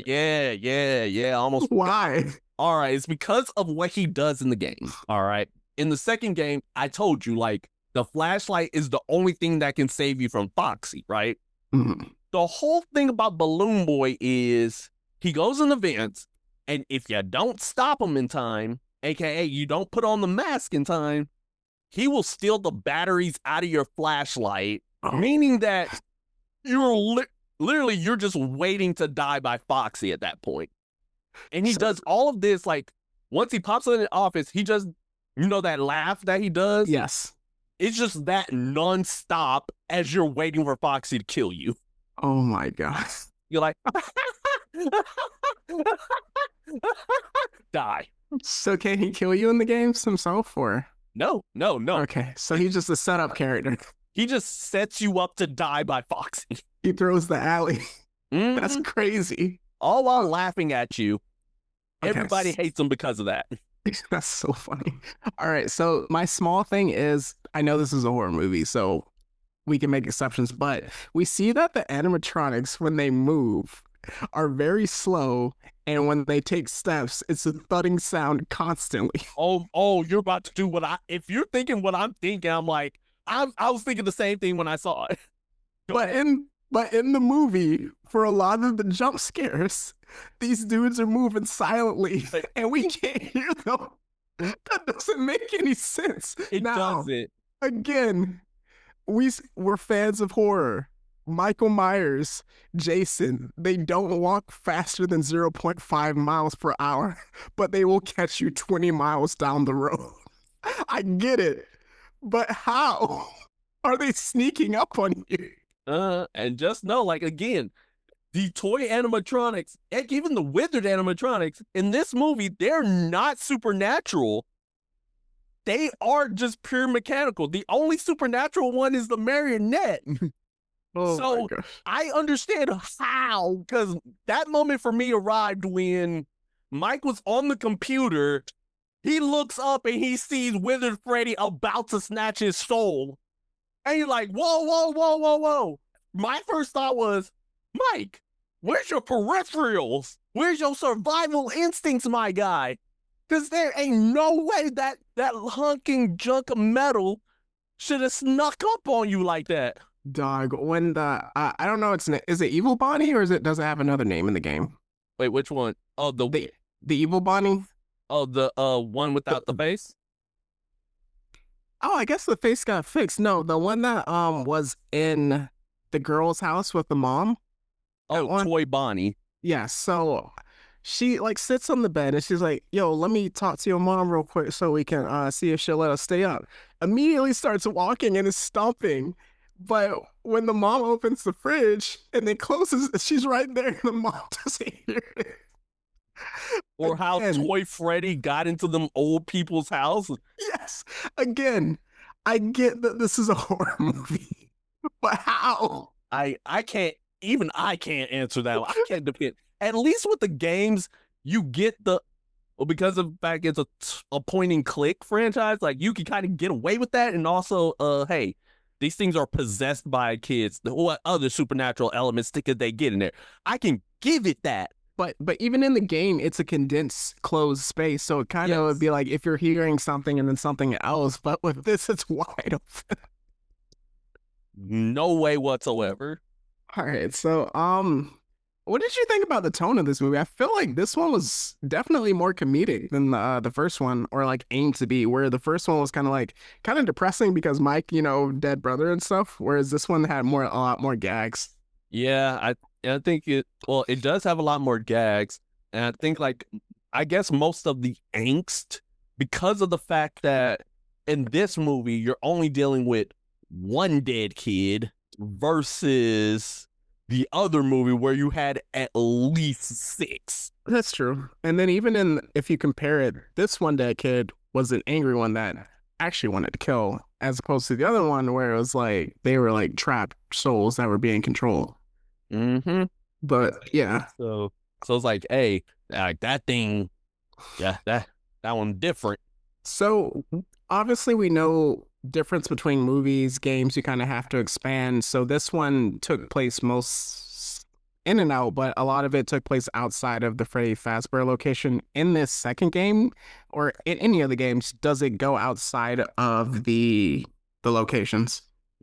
Almost. Why? All right, it's because of what he does in the game. All right. In the second game, I told you, like, the flashlight is the only thing that can save you from Foxy, right? The whole thing about Balloon Boy is he goes in events, and if you don't stop him in time, aka you don't put on the mask in time, he will steal the batteries out of your flashlight, meaning that you're literally you're just waiting to die by Foxy at that point. And he does all of this, like, once he pops in the office, he just, that laugh that he does? Yes. It's just that nonstop as you're waiting for Foxy to kill you. Oh my God. You're like, die. So can he kill you in the games himself, or? No. Okay, so he's just a setup character. He just sets you up to die by Foxy. He throws the alley. That's crazy. All while laughing at you. Okay. Everybody hates him because of that. That's so funny. All right, so my small thing is, I know this is a horror movie, so we can make exceptions, but we see that the animatronics, when they move, are very slow, and when they take steps, it's a thudding sound constantly. Oh, you're about to do if you're thinking what I'm thinking, I'm like, I was thinking the same thing when I saw it. But in the movie, for a lot of the jump scares, these dudes are moving silently, and we can't hear them. That doesn't make any sense. It doesn't. Again, we're fans of horror. Michael Myers, Jason, they don't walk faster than 0.5 miles per hour, but they will catch you 20 miles down the road. I get it, but how are they sneaking up on you? And just know, like, again, the toy animatronics, heck, even the withered animatronics in this movie, they're not supernatural. They are just pure mechanical. The only supernatural one is the marionette. So I understand how, because that moment for me arrived when Mike was on the computer. He looks up and he sees Withered Freddy about to snatch his soul. And you're like, whoa. My first thought was, Mike, where's your peripherals? Where's your survival instincts, my guy? Because there ain't no way that hunking junk of metal should have snuck up on you like that. Dog, when I don't know, is it Evil Bonnie, or does it have another name in the game? Wait, which one? Oh, the Evil Bonnie? Oh, the one without the face? Oh, I guess the face got fixed. No, the one that was in the girl's house with the mom. Oh, Toy Bonnie. Yeah, so she sits on the bed and she's like, yo, let me talk to your mom real quick so we can see if she'll let us stay up. Immediately starts walking and is stomping. But when the mom opens the fridge and then closes, she's right there and the mom doesn't hear it. Or how Toy Freddy got into them old people's house. Yes. Again, I get that this is a horror movie, but how? I can't answer that. I can't defend. At least with the games, you get the because of the fact it's a point and click franchise, like you can kind of get away with that, and also, hey, these things are possessed by kids. What other supernatural elements could they get in there? I can give it that. But even in the game, it's a condensed, closed space, so it kind of would be like if you're hearing something and then something else. But with this, it's wide open. No way whatsoever. All right, so what did you think about the tone of this movie? I feel like this one was definitely more comedic than the first one, or like aimed to be. Where the first one was kind of depressing because Mike, dead brother and stuff. Whereas this one had a lot more gags. Yeah, I think it does have a lot more gags, and I think I guess most of the angst because of the fact that in this movie you're only dealing with one dead kid versus the other movie where you had at least 6. That's true. And then even if you compare it, this one dead kid was an angry one that actually wanted to kill, as opposed to the other one where it was like they were like trapped souls that were being controlled. Mm-hmm. But yeah. So it's like, hey, like that thing, yeah, that one's different. So obviously we know difference between movies, games, you kind of have to expand. So this one took place most in and out, but a lot of it took place outside of the Freddy Fazbear location. In this second game, or in any of the games, does it go outside of the locations?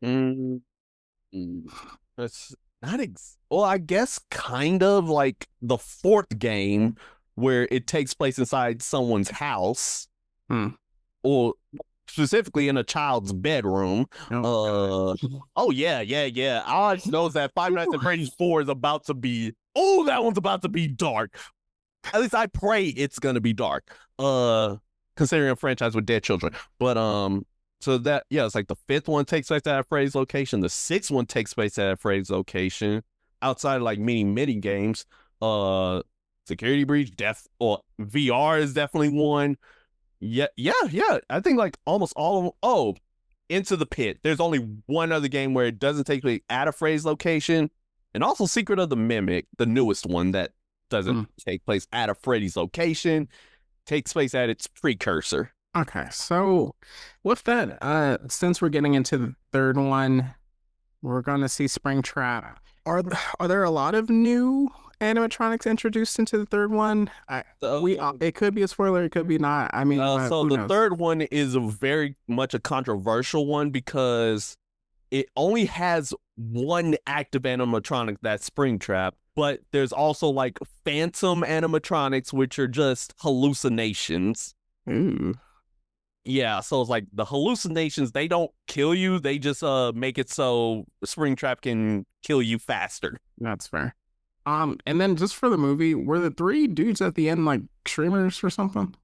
That's not well, I guess kind of like the 4th game where it takes place inside someone's house, or specifically in a child's bedroom. Oh yeah. I know that Five Nights at Freddy's 4 is about to be. Oh, that one's about to be dark. At least I pray it's gonna be dark. Considering a franchise with dead children, but so that it's like the 5th one takes place at a Freddy's location. The 6th one takes place at a Freddy's location. Outside of like mini games, Security Breach, Death, or VR is definitely one. Yeah. I think like almost all of them. Oh, Into the Pit. There's only one other game where it doesn't take place at a Freddy's location, and also Secret of the Mimic, the newest one that doesn't take place at a Freddy's location, takes place at its precursor. Okay, so with that, since we're getting into the 3rd one, we're gonna see Springtrap. Are there a lot of new animatronics introduced into the 3rd one? It could be a spoiler, it could be not. I mean, so the knows? 3rd one is a very much a controversial one because it only has one active animatronic, that's Springtrap, but there's also like phantom animatronics, which are just hallucinations. Ooh. Yeah, so it's like the hallucinations, they don't kill you, they just make it so Springtrap can kill you faster. That's fair. And then just for the movie, were the 3 dudes at the end like streamers or something?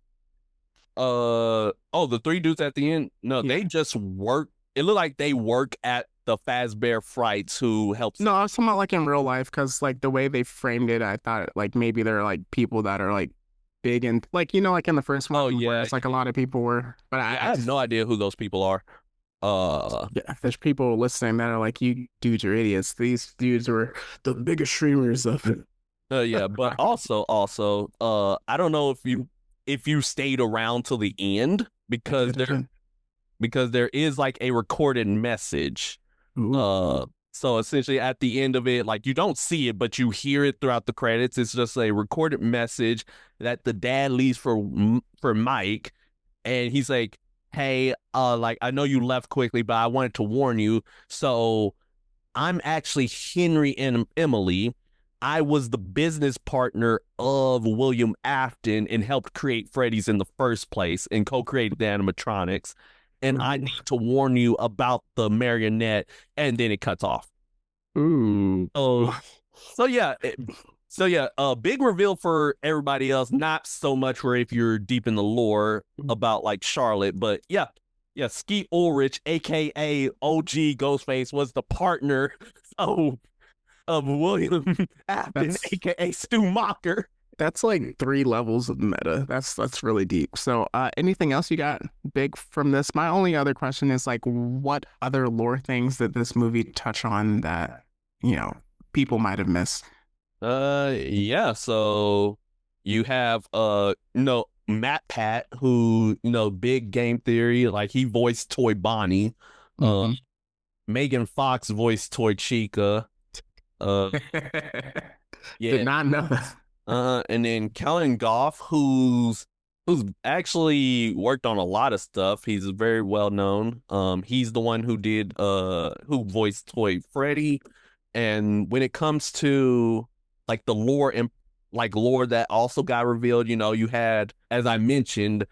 The 3 dudes at the end? No, they just work. It looked like they work at the Fazbear Frights who helps. No, I was talking about like in real life, because like the way they framed it, I thought like maybe they're like people that are like big and like like in the first one. Oh yeah, it's like a lot of people were, but I have no idea who those people are. There's people listening that are like, you dudes are idiots. These dudes were the biggest streamers of it. Yeah, but also, I don't know if you stayed around till the end because there is like a recorded message. So essentially at the end of it, like you don't see it, but you hear it throughout the credits. It's just a recorded message that the dad leaves for Mike. And he's like, hey, like, I know you left quickly, but I wanted to warn you. So I'm actually Henry and Emily. I was the business partner of William Afton and helped create Freddy's in the first place and co-created the animatronics. And I need to warn you about the marionette, and then it cuts off. Ooh. So yeah, big reveal for everybody else. Not so much for if you're deep in the lore about like Charlotte, but yeah, Skeet Ulrich, aka OG Ghostface, was the partner of William Afton, aka Stu Macher. That's like 3 levels of meta. That's really deep. So anything else you got big from this? My only other question is like, what other lore things did this movie touch on that, people might have missed? Yeah, so You have Matt Pat, who big Game Theory, like he voiced Toy Bonnie. Megan Fox voiced Toy Chica. Yeah, Did not know that. And then Kellen Goff, who's actually worked on a lot of stuff. He's very well known. He's the one who did who voiced Toy Freddy. And when it comes to like the lore and like lore that also got revealed, you had, as I mentioned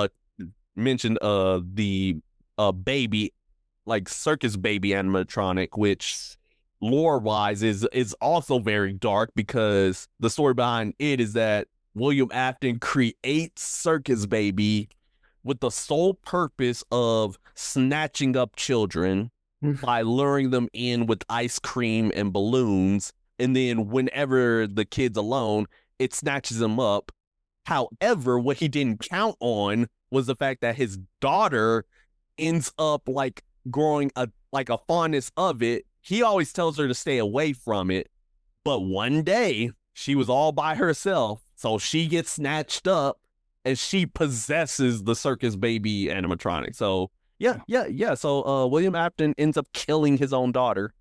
the baby, like circus baby animatronic, which lore wise is also very dark, because the story behind it is that William Afton creates Circus Baby with the sole purpose of snatching up children by luring them in with ice cream and balloons, and then whenever the kid's alone, it snatches them up. However, what he didn't count on was the fact that his daughter ends up like growing a fondness of it. He always tells her to stay away from it, but one day she was all by herself, so she gets snatched up and she possesses the Circus Baby animatronic. So yeah. So William Afton ends up killing his own daughter.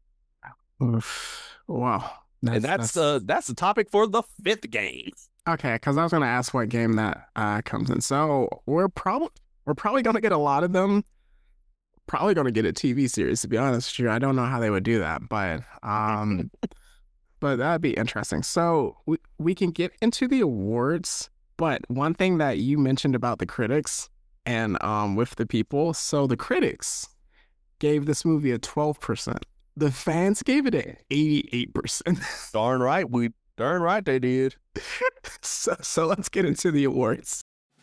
Wow. That's the topic for the 5th game. Okay, because I was going to ask what game that comes in. So we're probably going to get a lot of them. Probably going to get a TV series, to be honest with you. I don't know how they would do that, but but that'd be interesting. So we can get into the awards, but one thing that you mentioned about the critics and with the people, so the critics gave this movie a 12%. The fans gave it an 88%. Darn right they did. So let's get into the awards.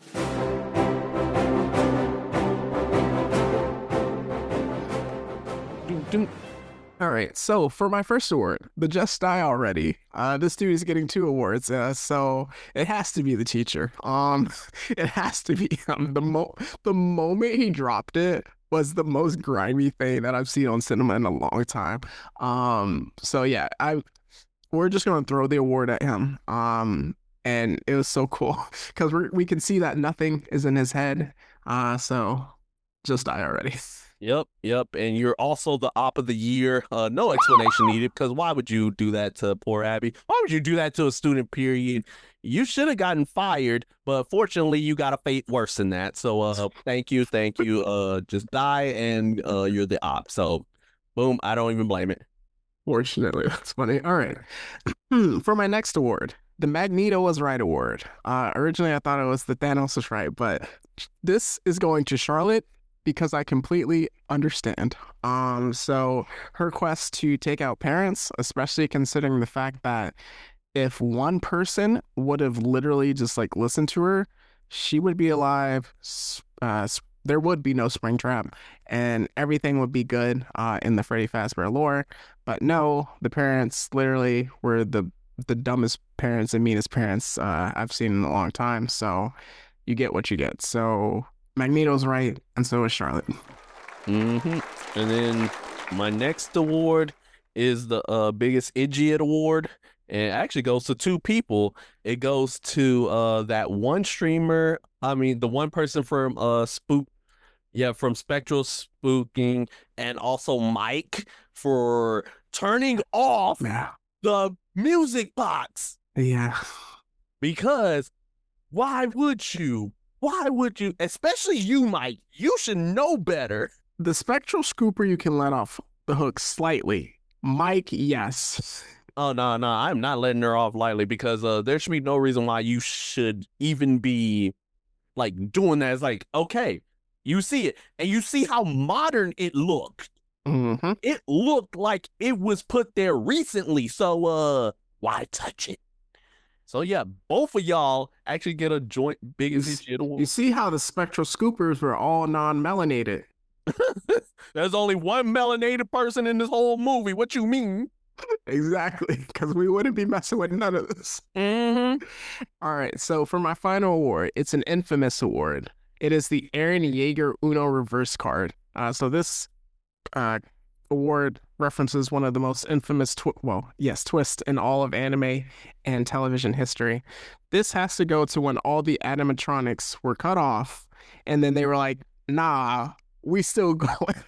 All right, so for my first award, The Just Die Already. This dude is getting 2 awards, so it has to be the teacher. It has to be the moment he dropped it was the most grimy thing that I've seen on cinema in a long time. So yeah, we're just gonna throw the award at him. And it was so cool because we can see that nothing is in his head. So Just Die Already. Yep. And you're also the op of the year. No explanation needed, because why would you do that to poor Abby? Why would you do that to a student, period? You should have gotten fired, but fortunately you got a fate worse than that. So thank you. Just die, and you're the op. So boom, I don't even blame it. Fortunately, that's funny. All right. For my next award, the Magneto was right award. Originally I thought it was the Thanos was right, but this is going to Charlotte, because I completely understand. So her quest to take out parents, especially considering the fact that if one person would have literally just like listened to her, she would be alive. There would be no Springtrap, and everything would be good in the Freddy Fazbear lore. But no, the parents literally were the dumbest parents and meanest parents I've seen in a long time. So you get what you get. So Magneto's right, and so is Charlotte. And then my next award is the biggest idiot award, and it actually goes to 2 people. It goes to that one streamer. I mean, the one person from from Spectral Spooking, and also Mike for turning off the music box. Yeah, because why would you? Why would you? Especially you, Mike. You should know better. The Spectral Scooper you can let off the hook slightly. Mike, yes. Oh, no, I'm not letting her off lightly, because there should be no reason why you should even be like doing that. It's like, okay, you see it, and you see how modern it looked. Mm-hmm. It looked like it was put there recently, so why touch it? So yeah, both of y'all actually get a joint biggest idiot award. You see how the Spectral Scoopers were all non-melanated. There's only one melanated person in this whole movie. What you mean? Exactly, because we wouldn't be messing with none of this. Mm-hmm. All right, so for my final award, it's an infamous award. It is the Eren Yeager Uno reverse card. So this award references one of the most infamous, twists in all of anime and television history. This has to go to when all the animatronics were cut off, and then they were like, "Nah, we still going."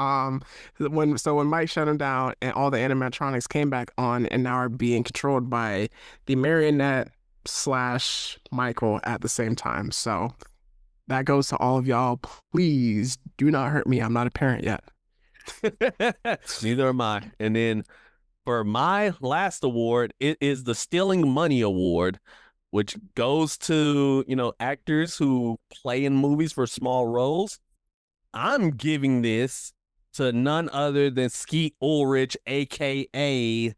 When Mike shut them down and all the animatronics came back on and now are being controlled by the marionette slash Michael at the same time. So that goes to all of y'all. Please do not hurt me. I'm not a parent yet. Neither am I. And then for my last award, it is the Stealing Money Award, which goes to, actors who play in movies for small roles. I'm giving this to none other than Skeet Ulrich, aka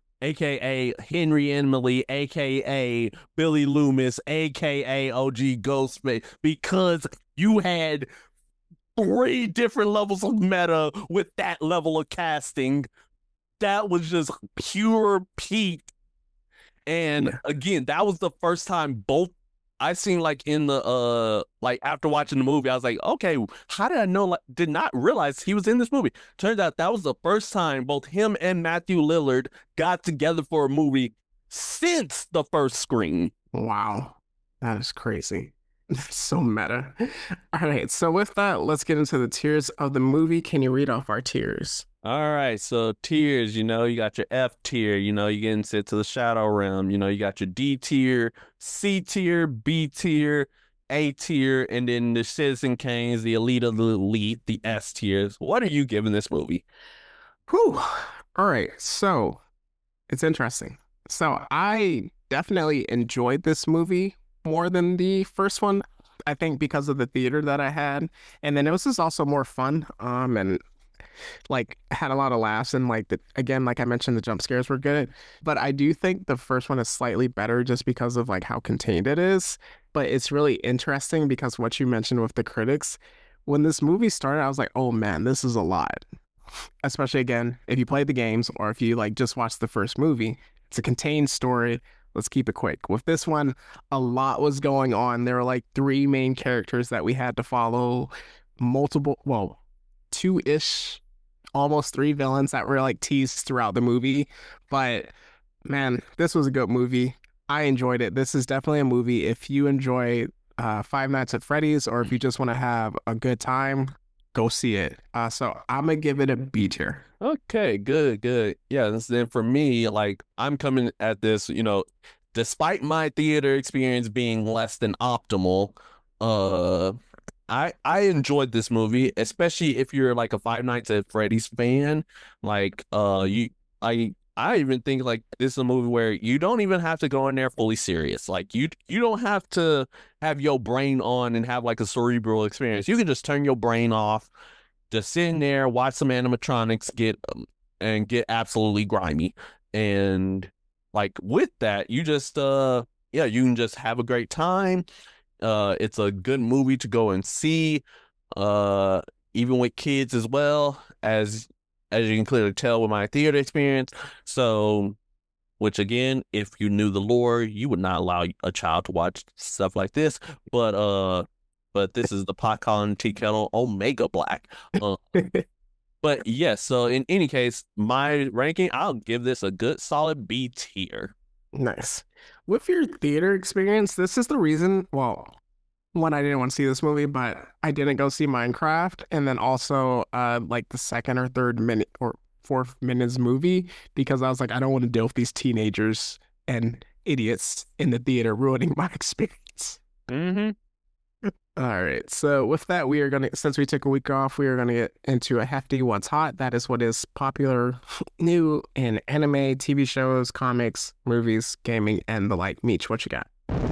Henry Emily, aka Billy Loomis, aka OG Ghostface, because you had 3 different levels of meta with that level of casting. That was just pure peak. And again, that was the first time both I seen like in the after watching the movie, I was like, okay, how did I know? Did not realize he was in this movie. Turns out that was the first time both him and Matthew Lillard got together for a movie since the first Scream. Wow, that is crazy. So meta. All right, so with that, let's get into the tiers of the movie. Can you read off our tiers? All right, so tiers, you got your F tier, you get into the Shadow Realm, you got your D tier, C tier, B tier, A tier, and then the Citizen Kanes, the Elite of the Elite, the S tiers. What are you giving this movie? Whew. All right, so it's interesting. So I definitely enjoyed this movie more than the first one, I think because of the theater that I had. And then it was just also more fun, and had a lot of laughs, and like I mentioned, the jump scares were good. But I do think the first one is slightly better just because of like how contained it is. But it's really interesting because what you mentioned with the critics, when this movie started, I was like, oh man, this is a lot. Especially again, if you played the games or if you just watched the first movie, it's a contained story. Let's keep it quick. With this one, a lot was going on. There were 3 main characters that we had to follow, multiple, 2-ish, almost 3 villains that were teased throughout the movie. But man, this was a good movie. I enjoyed it. This is definitely a movie if you enjoy Five Nights at Freddy's, or if you just want to have a good time, go see it. So I'm gonna give it a B tier. Okay, good. Yeah, then for me, I'm coming at this, despite my theater experience being less than optimal, I enjoyed this movie, especially if you're a Five Nights at Freddy's fan. I even think this is a movie where you don't even have to go in there fully serious. You don't have to have your brain on and have a cerebral experience. You can just turn your brain off, just sit in there, watch some animatronics get absolutely grimy. And with that, you just you can just have a great time. It's a good movie to go and see, even with kids as well, as you can clearly tell with my theater experience. So, which again, if you knew the lore, you would not allow a child to watch stuff like this. But this is the pot calling tea kettle Omega Black. But yes, so in any case, my ranking, I'll give this a good solid B tier. Nice. With your theater experience, this is the reason, one, I didn't want to see this movie, but I didn't go see Minecraft, and then also the second or third minute or fourth Minions movie, because I was like, I don't want to deal with these teenagers and idiots in the theater ruining my experience. Mm-hmm. All right, so with that, since we took a week off, we are gonna get into a hefty what's hot. That is what is popular, new in anime, TV shows, comics, movies, gaming, and the like. Meech, what you got?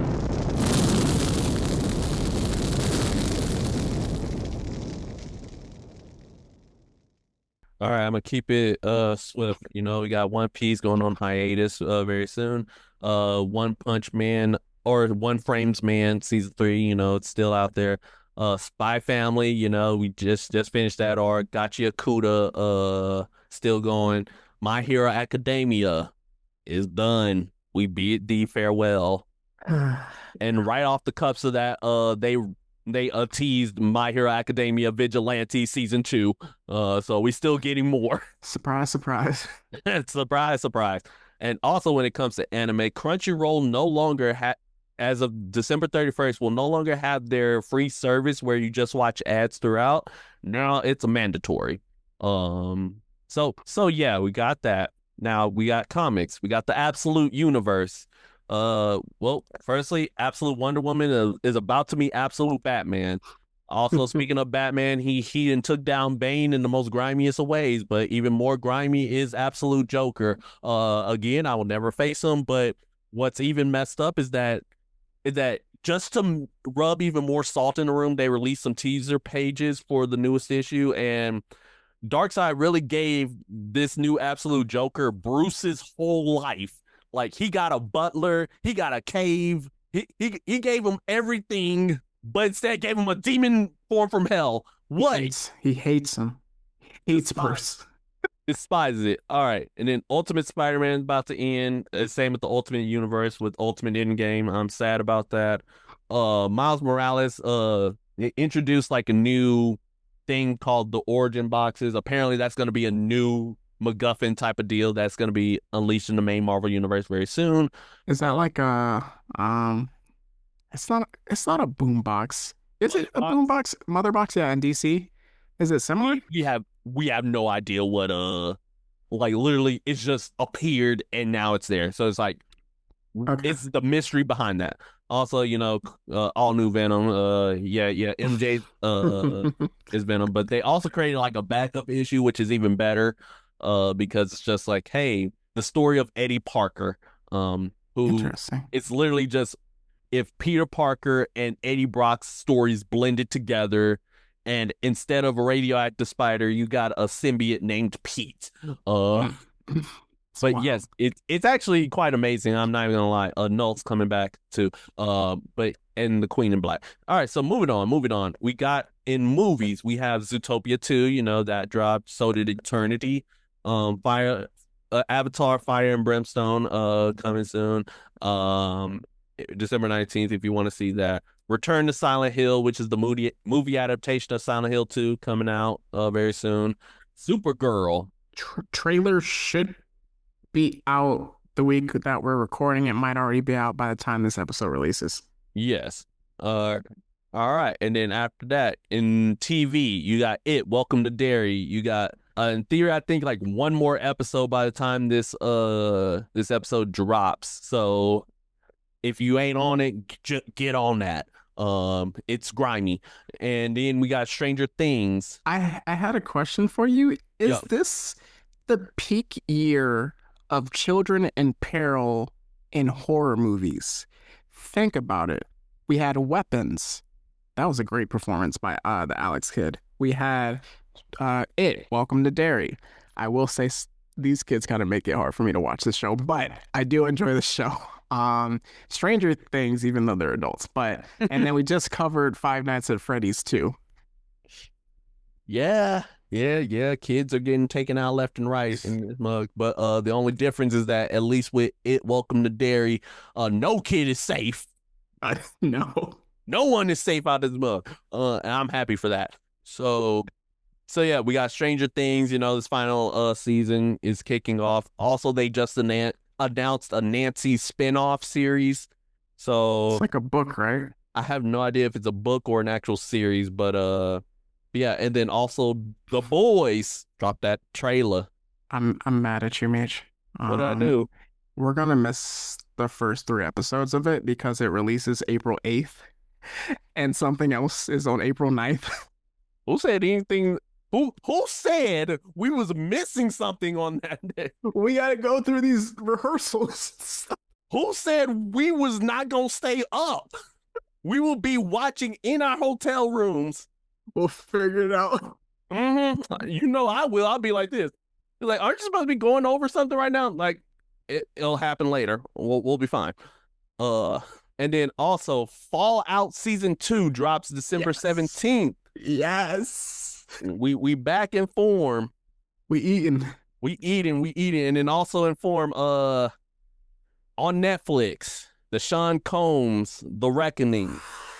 All right, I'm gonna keep it swift. We got One Piece going on hiatus very soon. One Punch Man or One Frames Man season 3, it's still out there. Spy Family, we just finished that arc. Gotcha Kuda still going. My Hero Academia is done. We bid thee farewell. And right off the cups of that, they they teased My Hero Academia Vigilante season 2. So we still getting more. Surprise, surprise. Surprise, surprise. And also when it comes to anime, Crunchyroll no longer as of December 31st, will no longer have their free service where you just watch ads throughout. Now it's mandatory. So yeah, we got that. Now we got comics. We got the Absolute Universe. Well, firstly, Absolute Wonder Woman is about to meet Absolute Batman. Also, speaking of Batman, he and took down Bane in the most grimiest of ways, but even more grimy is Absolute Joker. Again, I will never face him, but what's even messed up is that just to rub even more salt in the room, they released some teaser pages for the newest issue, and Darkseid really gave this new Absolute Joker Bruce's whole life. Like, he got a butler, he got a cave, he gave him everything, but instead gave him a demon form from hell. What? He hates him. Hates Bruce. Despises it. All right. And then Ultimate Spider-Man is about to end. Same with the Ultimate Universe with Ultimate Endgame. I'm sad about that. Miles Morales introduced like a new thing called the Origin Boxes. Apparently that's going to be a new MacGuffin type of deal that's going to be unleashed in the main Marvel universe very soon. Is that like it's not a boombox. Is it a boombox? Mother box, yeah, in DC? Is it similar? We have no idea what like literally it's just appeared and now it's there. So it's like it's the mystery behind that. Also, all new Venom. MJ is Venom, but they also created like a backup issue, which is even better, because it's just like, hey, the story of Eddie Parker, who it's literally just if Peter Parker and Eddie Brock's stories blended together. And instead of a radioactive spider, you got a symbiote named Pete. But wow. Yes, it's actually quite amazing. I'm not even gonna lie. Nult's coming back too. And the Queen in Black. All right, so moving on. We got in movies. We have Zootopia 2. That dropped. So did Eternity. Avatar: Fire and Brimstone. Coming soon. December 19th. If you want to see that. Return to Silent Hill, which is the movie adaptation of Silent Hill 2, coming out very soon. Supergirl. Trailer should be out the week that we're recording. It might already be out by the time this episode releases. Yes. All right. And then after that, in TV, you got It, Welcome to Derry. You got, in theory, I think like one more episode by the time this episode drops. So if you ain't on it, get on that. It's grimy. And then we got Stranger Things. I had a question for you. Is this the peak year of children in peril in horror movies? Think about it. We had Weapons. That was a great performance by the Alex kid. We had It, Welcome to Derry. I will say these kids kind of make it hard for me to watch this show, but I do enjoy the show. Stranger Things, even though they're adults, and then we just covered Five Nights at Freddy's too. Yeah. Kids are getting taken out left and right in this mug, but the only difference is that at least with It, Welcome to Derry, no kid is safe. No one is safe out of this mug, and I'm happy for that. So yeah, we got Stranger Things. This final season is kicking off. Also, they just announced a Nancy spin-off series. So it's like a book, right? I have no idea if it's a book or an actual series, but yeah. And then also The Boys dropped that trailer. I'm mad at you, Mitch. What did I do? We're gonna miss the first 3 episodes of it because it releases April 8th and something else is on April 9th. Who said anything? Who said we was missing something on that day? We gotta go through these rehearsals. Who said we was not gonna stay up? We will be watching in our hotel rooms. We'll figure it out. I will. I'll be like this. You're like, aren't you supposed to be going over something right now? Like, it'll happen later. We'll be fine. And then also Fallout Season 2 drops December 17th. Yes. We back in form. We eating. And then also in form on Netflix, the Sean Combs, The Reckoning.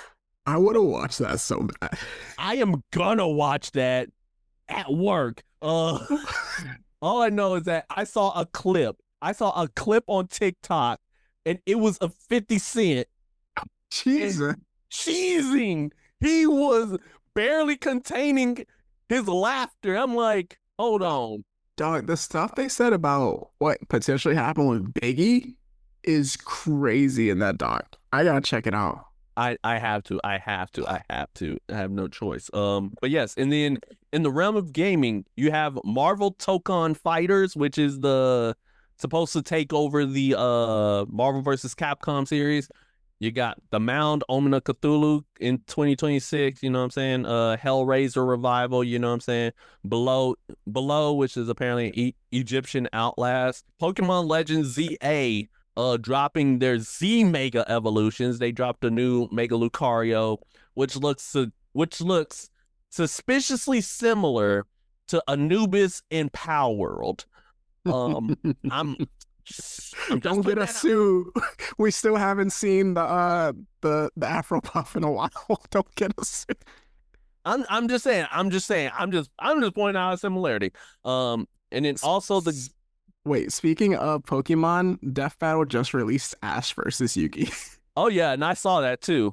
I would have watched that so bad. I am gonna watch that at work. All I know is that I saw a clip. I saw a clip on TikTok, and it was a 50 Cent Jesus. cheesing. He was barely containing his laughter. I'm like, hold on. Dog, the stuff they said about what potentially happened with Biggie is crazy in that doc. I gotta check it out. I have to. I have no choice. But yes, and then in the realm of gaming, you have Marvel Tokon Fighters, which is the supposed to take over the Marvel versus Capcom series. You got the Mound, Omen of Cthulhu in 2026, you know what I'm saying? Hellraiser Revival, you know what I'm saying? Below, which is apparently Egyptian Outlast. Pokemon Legends ZA dropping their Z Mega Evolutions. They dropped a new Mega Lucario, which looks suspiciously similar to Anubis in Power World. I'm Don't get us sued. We still haven't seen the Afro Puff in a while. Don't get us sued. I'm just saying. I'm just pointing out a similarity. And then also the Wait, speaking of Pokemon, Death Battle just released Ash versus Yugi. Oh yeah, and I saw that too.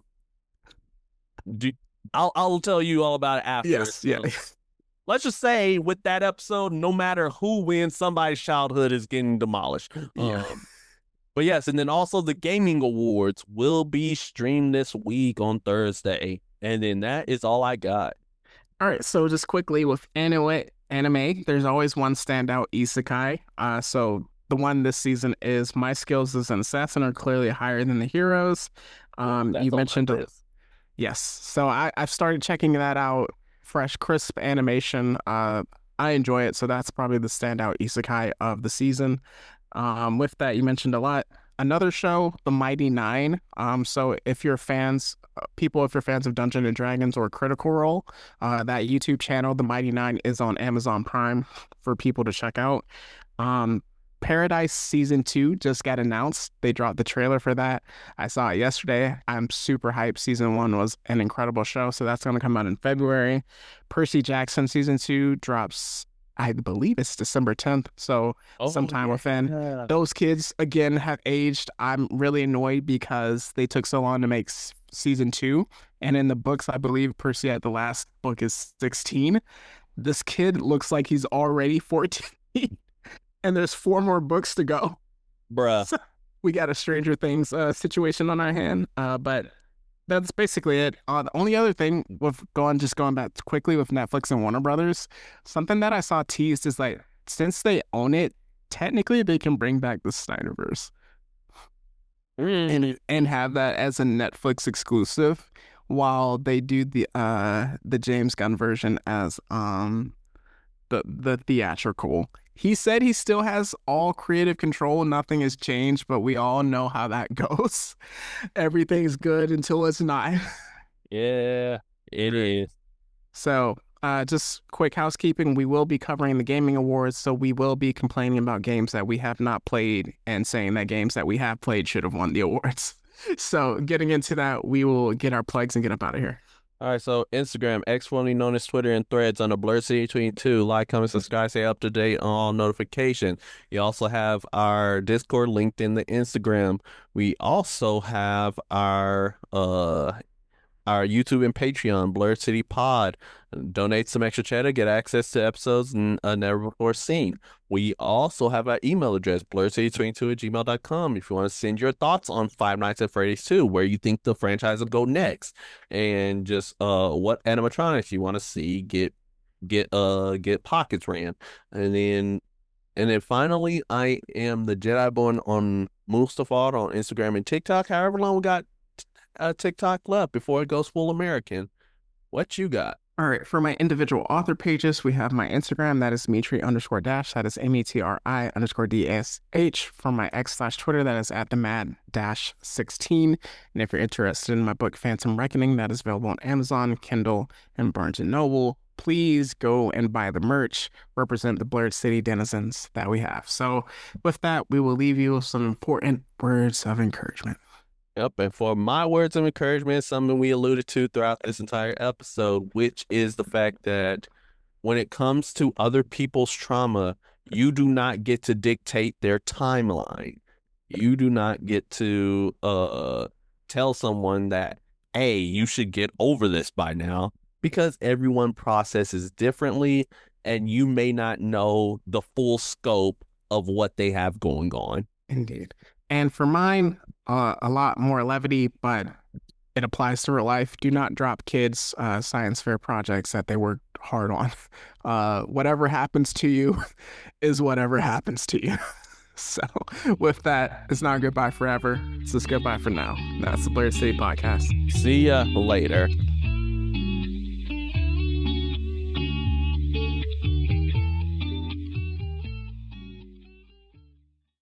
I'll tell you all about it after. Yes, yeah. Let's just say with that episode, no matter who wins, somebody's childhood is getting demolished. Yeah. But yes, and then also the gaming awards will be streamed this week on Thursday. And then that is all I got. All right, so just quickly with anime, there's always one standout isekai. So the one this season is my skills as an assassin are clearly higher than the heroes. You mentioned yes. So I've started checking that out. Fresh, crisp animation. I enjoy it, so that's probably the standout isekai of the season. With that, you mentioned a lot. Another show, The Mighty Nine. So if you're fans of Dungeons and Dragons or Critical Role, that YouTube channel, The Mighty Nine, is on Amazon Prime for people to check out. Paradise Season 2 just got announced. They dropped the trailer for that. I saw it yesterday. I'm super hyped. Season 1 was an incredible show, so that's going to come out in February. Percy Jackson Season 2 drops, I believe it's December 10th, so sometime within. Yeah. Those kids, again, have aged. I'm really annoyed because they took so long to make Season 2, and in the books, I believe Percy at the last book is 16. This kid looks like he's already 14. And there's 4 more books to go. Bruh. So we got a Stranger Things situation on our hand. But that's basically it. The only other thing with going back quickly with Netflix and Warner Brothers, something that I saw teased is like, since they own it, technically they can bring back the Snyderverse. And have that as a Netflix exclusive while they do the James Gunn version as the theatrical. He said he still has all creative control. Nothing has changed, but we all know how that goes. Everything's good until it's not. Yeah, it is. So, just quick housekeeping. We will be covering the gaming awards, so we will be complaining about games that we have not played and saying that games that we have played should have won the awards. So, getting into that, we will get our plugs and get up out of here. All right, so Instagram, X formerly known as Twitter, and Threads under BlurredCity22. Like, comment, subscribe, stay up to date on all notifications. You also have our Discord linked in the Instagram. We also have our YouTube and Patreon, Blurred City Pod. Donate some extra cheddar, get access to episodes never before seen. We also have our email address, blurredcity22@gmail.com, if you want to send your thoughts on Five Nights at Freddy's 2, where you think the franchise will go next, and just what animatronics you want to see get pockets ran. And then finally, I am the Jedi Born on Mustafar on Instagram and TikTok. However long we got TikTok left before it goes full American. What you got? All right, for my individual author pages, we have my Instagram, that is Metri_Dash, that is METRI_DSH. For my X/Twitter, that is @themad-16. And if you're interested in my book, Phantom Reckoning, that is available on Amazon, Kindle, and Barnes & Noble. Please go and buy the merch, represent the Blurred City denizens that we have. So with that, we will leave you with some important words of encouragement. Yep, and for my words of encouragement, something we alluded to throughout this entire episode, which is the fact that when it comes to other people's trauma, you do not get to dictate their timeline. You do not get to tell someone that, hey, you should get over this by now, because everyone processes differently and you may not know the full scope of what they have going on. Indeed. And for mine, a lot more levity, but it applies to real life. Do not drop kids' science fair projects that they worked hard on. Whatever happens to you is whatever happens to you. So with that, it's not goodbye forever. It's just goodbye for now. That's the Blair City Podcast. See ya later.